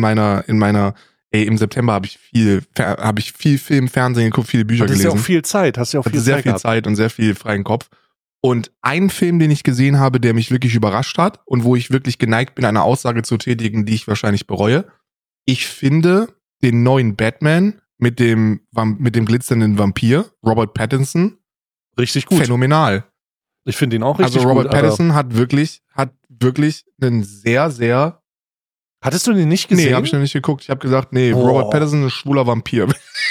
S2: im September habe ich viel Film, Fernsehen geguckt, viele Bücher gelesen.
S1: Hast ja auch viel Zeit,
S2: sehr viel Zeit und sehr viel freien Kopf. Und ein Film, den ich gesehen habe, der mich wirklich überrascht hat und wo ich wirklich geneigt bin, eine Aussage zu tätigen, die ich wahrscheinlich bereue. Ich finde den neuen Batman mit dem glitzernden Vampir, Robert Pattinson,
S1: richtig gut.
S2: Phänomenal.
S1: Ich finde ihn auch richtig gut.
S2: Also Robert Pattinson hat wirklich einen sehr, sehr...
S1: Hattest du den nicht gesehen?
S2: Nee, hab ich noch nicht geguckt. Ich habe gesagt, Robert Pattinson ist ein schwuler Vampir.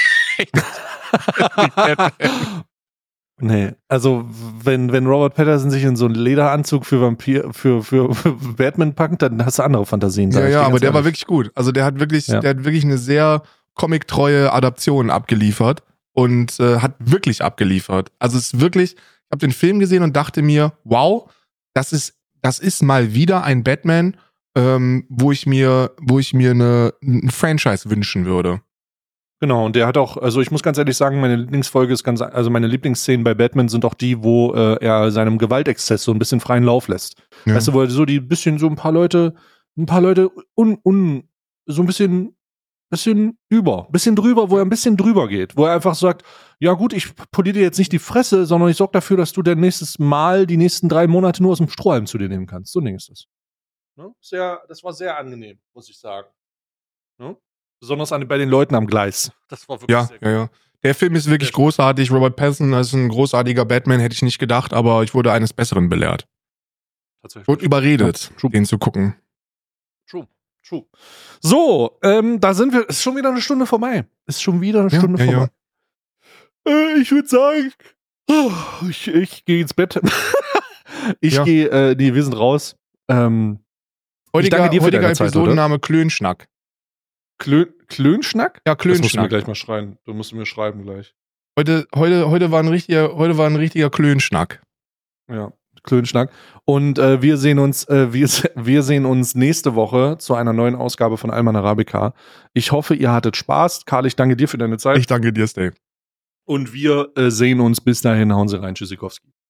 S1: Nee, also wenn Robert Pattinson sich in so einen Lederanzug für Batman packt, dann hast du andere Fantasien.
S2: Ja, aber der war wirklich gut. Also der hat wirklich eine sehr comic-treue Adaption abgeliefert und hat wirklich abgeliefert. Also es ist wirklich, ich habe den Film gesehen und dachte mir, wow, das ist mal wieder ein Batman, wo ich mir ein Franchise wünschen würde.
S1: Genau, und der hat auch, also ich muss ganz ehrlich sagen, meine Lieblingsszenen bei Batman sind auch die, wo er seinem Gewaltexzess so ein bisschen freien Lauf lässt. Ja. Weißt du, wo er so ein paar Leute so ein bisschen drüber, wo er ein bisschen drüber geht, wo er einfach sagt, ja gut, ich poliere dir jetzt nicht die Fresse, sondern ich sorge dafür, dass du die nächsten 3 Monate nur aus dem Strohhalm zu dir nehmen kannst. So ein Ding ist das. Ne? Das war sehr angenehm, muss ich sagen. Ne? Besonders bei den Leuten am Gleis. Das war wirklich sehr gut.
S2: Ja. Der Film ist wirklich großartig. Robert Pattinson ist ein großartiger Batman, hätte ich nicht gedacht, aber ich wurde eines Besseren belehrt.
S1: Tatsächlich.
S2: Wurde überredet, den zu gucken.
S1: True. So, da sind wir. Ist schon wieder eine Stunde vorbei. Vorbei. Ich würde sagen, ich gehe ins Bett. Wir sind raus. Ich danke dir für deine Zeit,
S2: Episodenname Klönschnack.
S1: Klönschnack?
S2: Ja, Klönschnack.
S1: Das musst du mir gleich mal schreiben. Du musst mir schreiben gleich.
S2: Heute war ein richtiger Klönschnack.
S1: Ja, Klönschnack. Und wir sehen uns nächste Woche zu einer neuen Ausgabe von Alman Arabica. Ich hoffe, ihr hattet Spaß. Karl, ich danke dir für deine Zeit.
S2: Ich danke dir, Steve.
S1: Und wir sehen uns bis dahin. Hauen Sie rein, Tschüssikowski.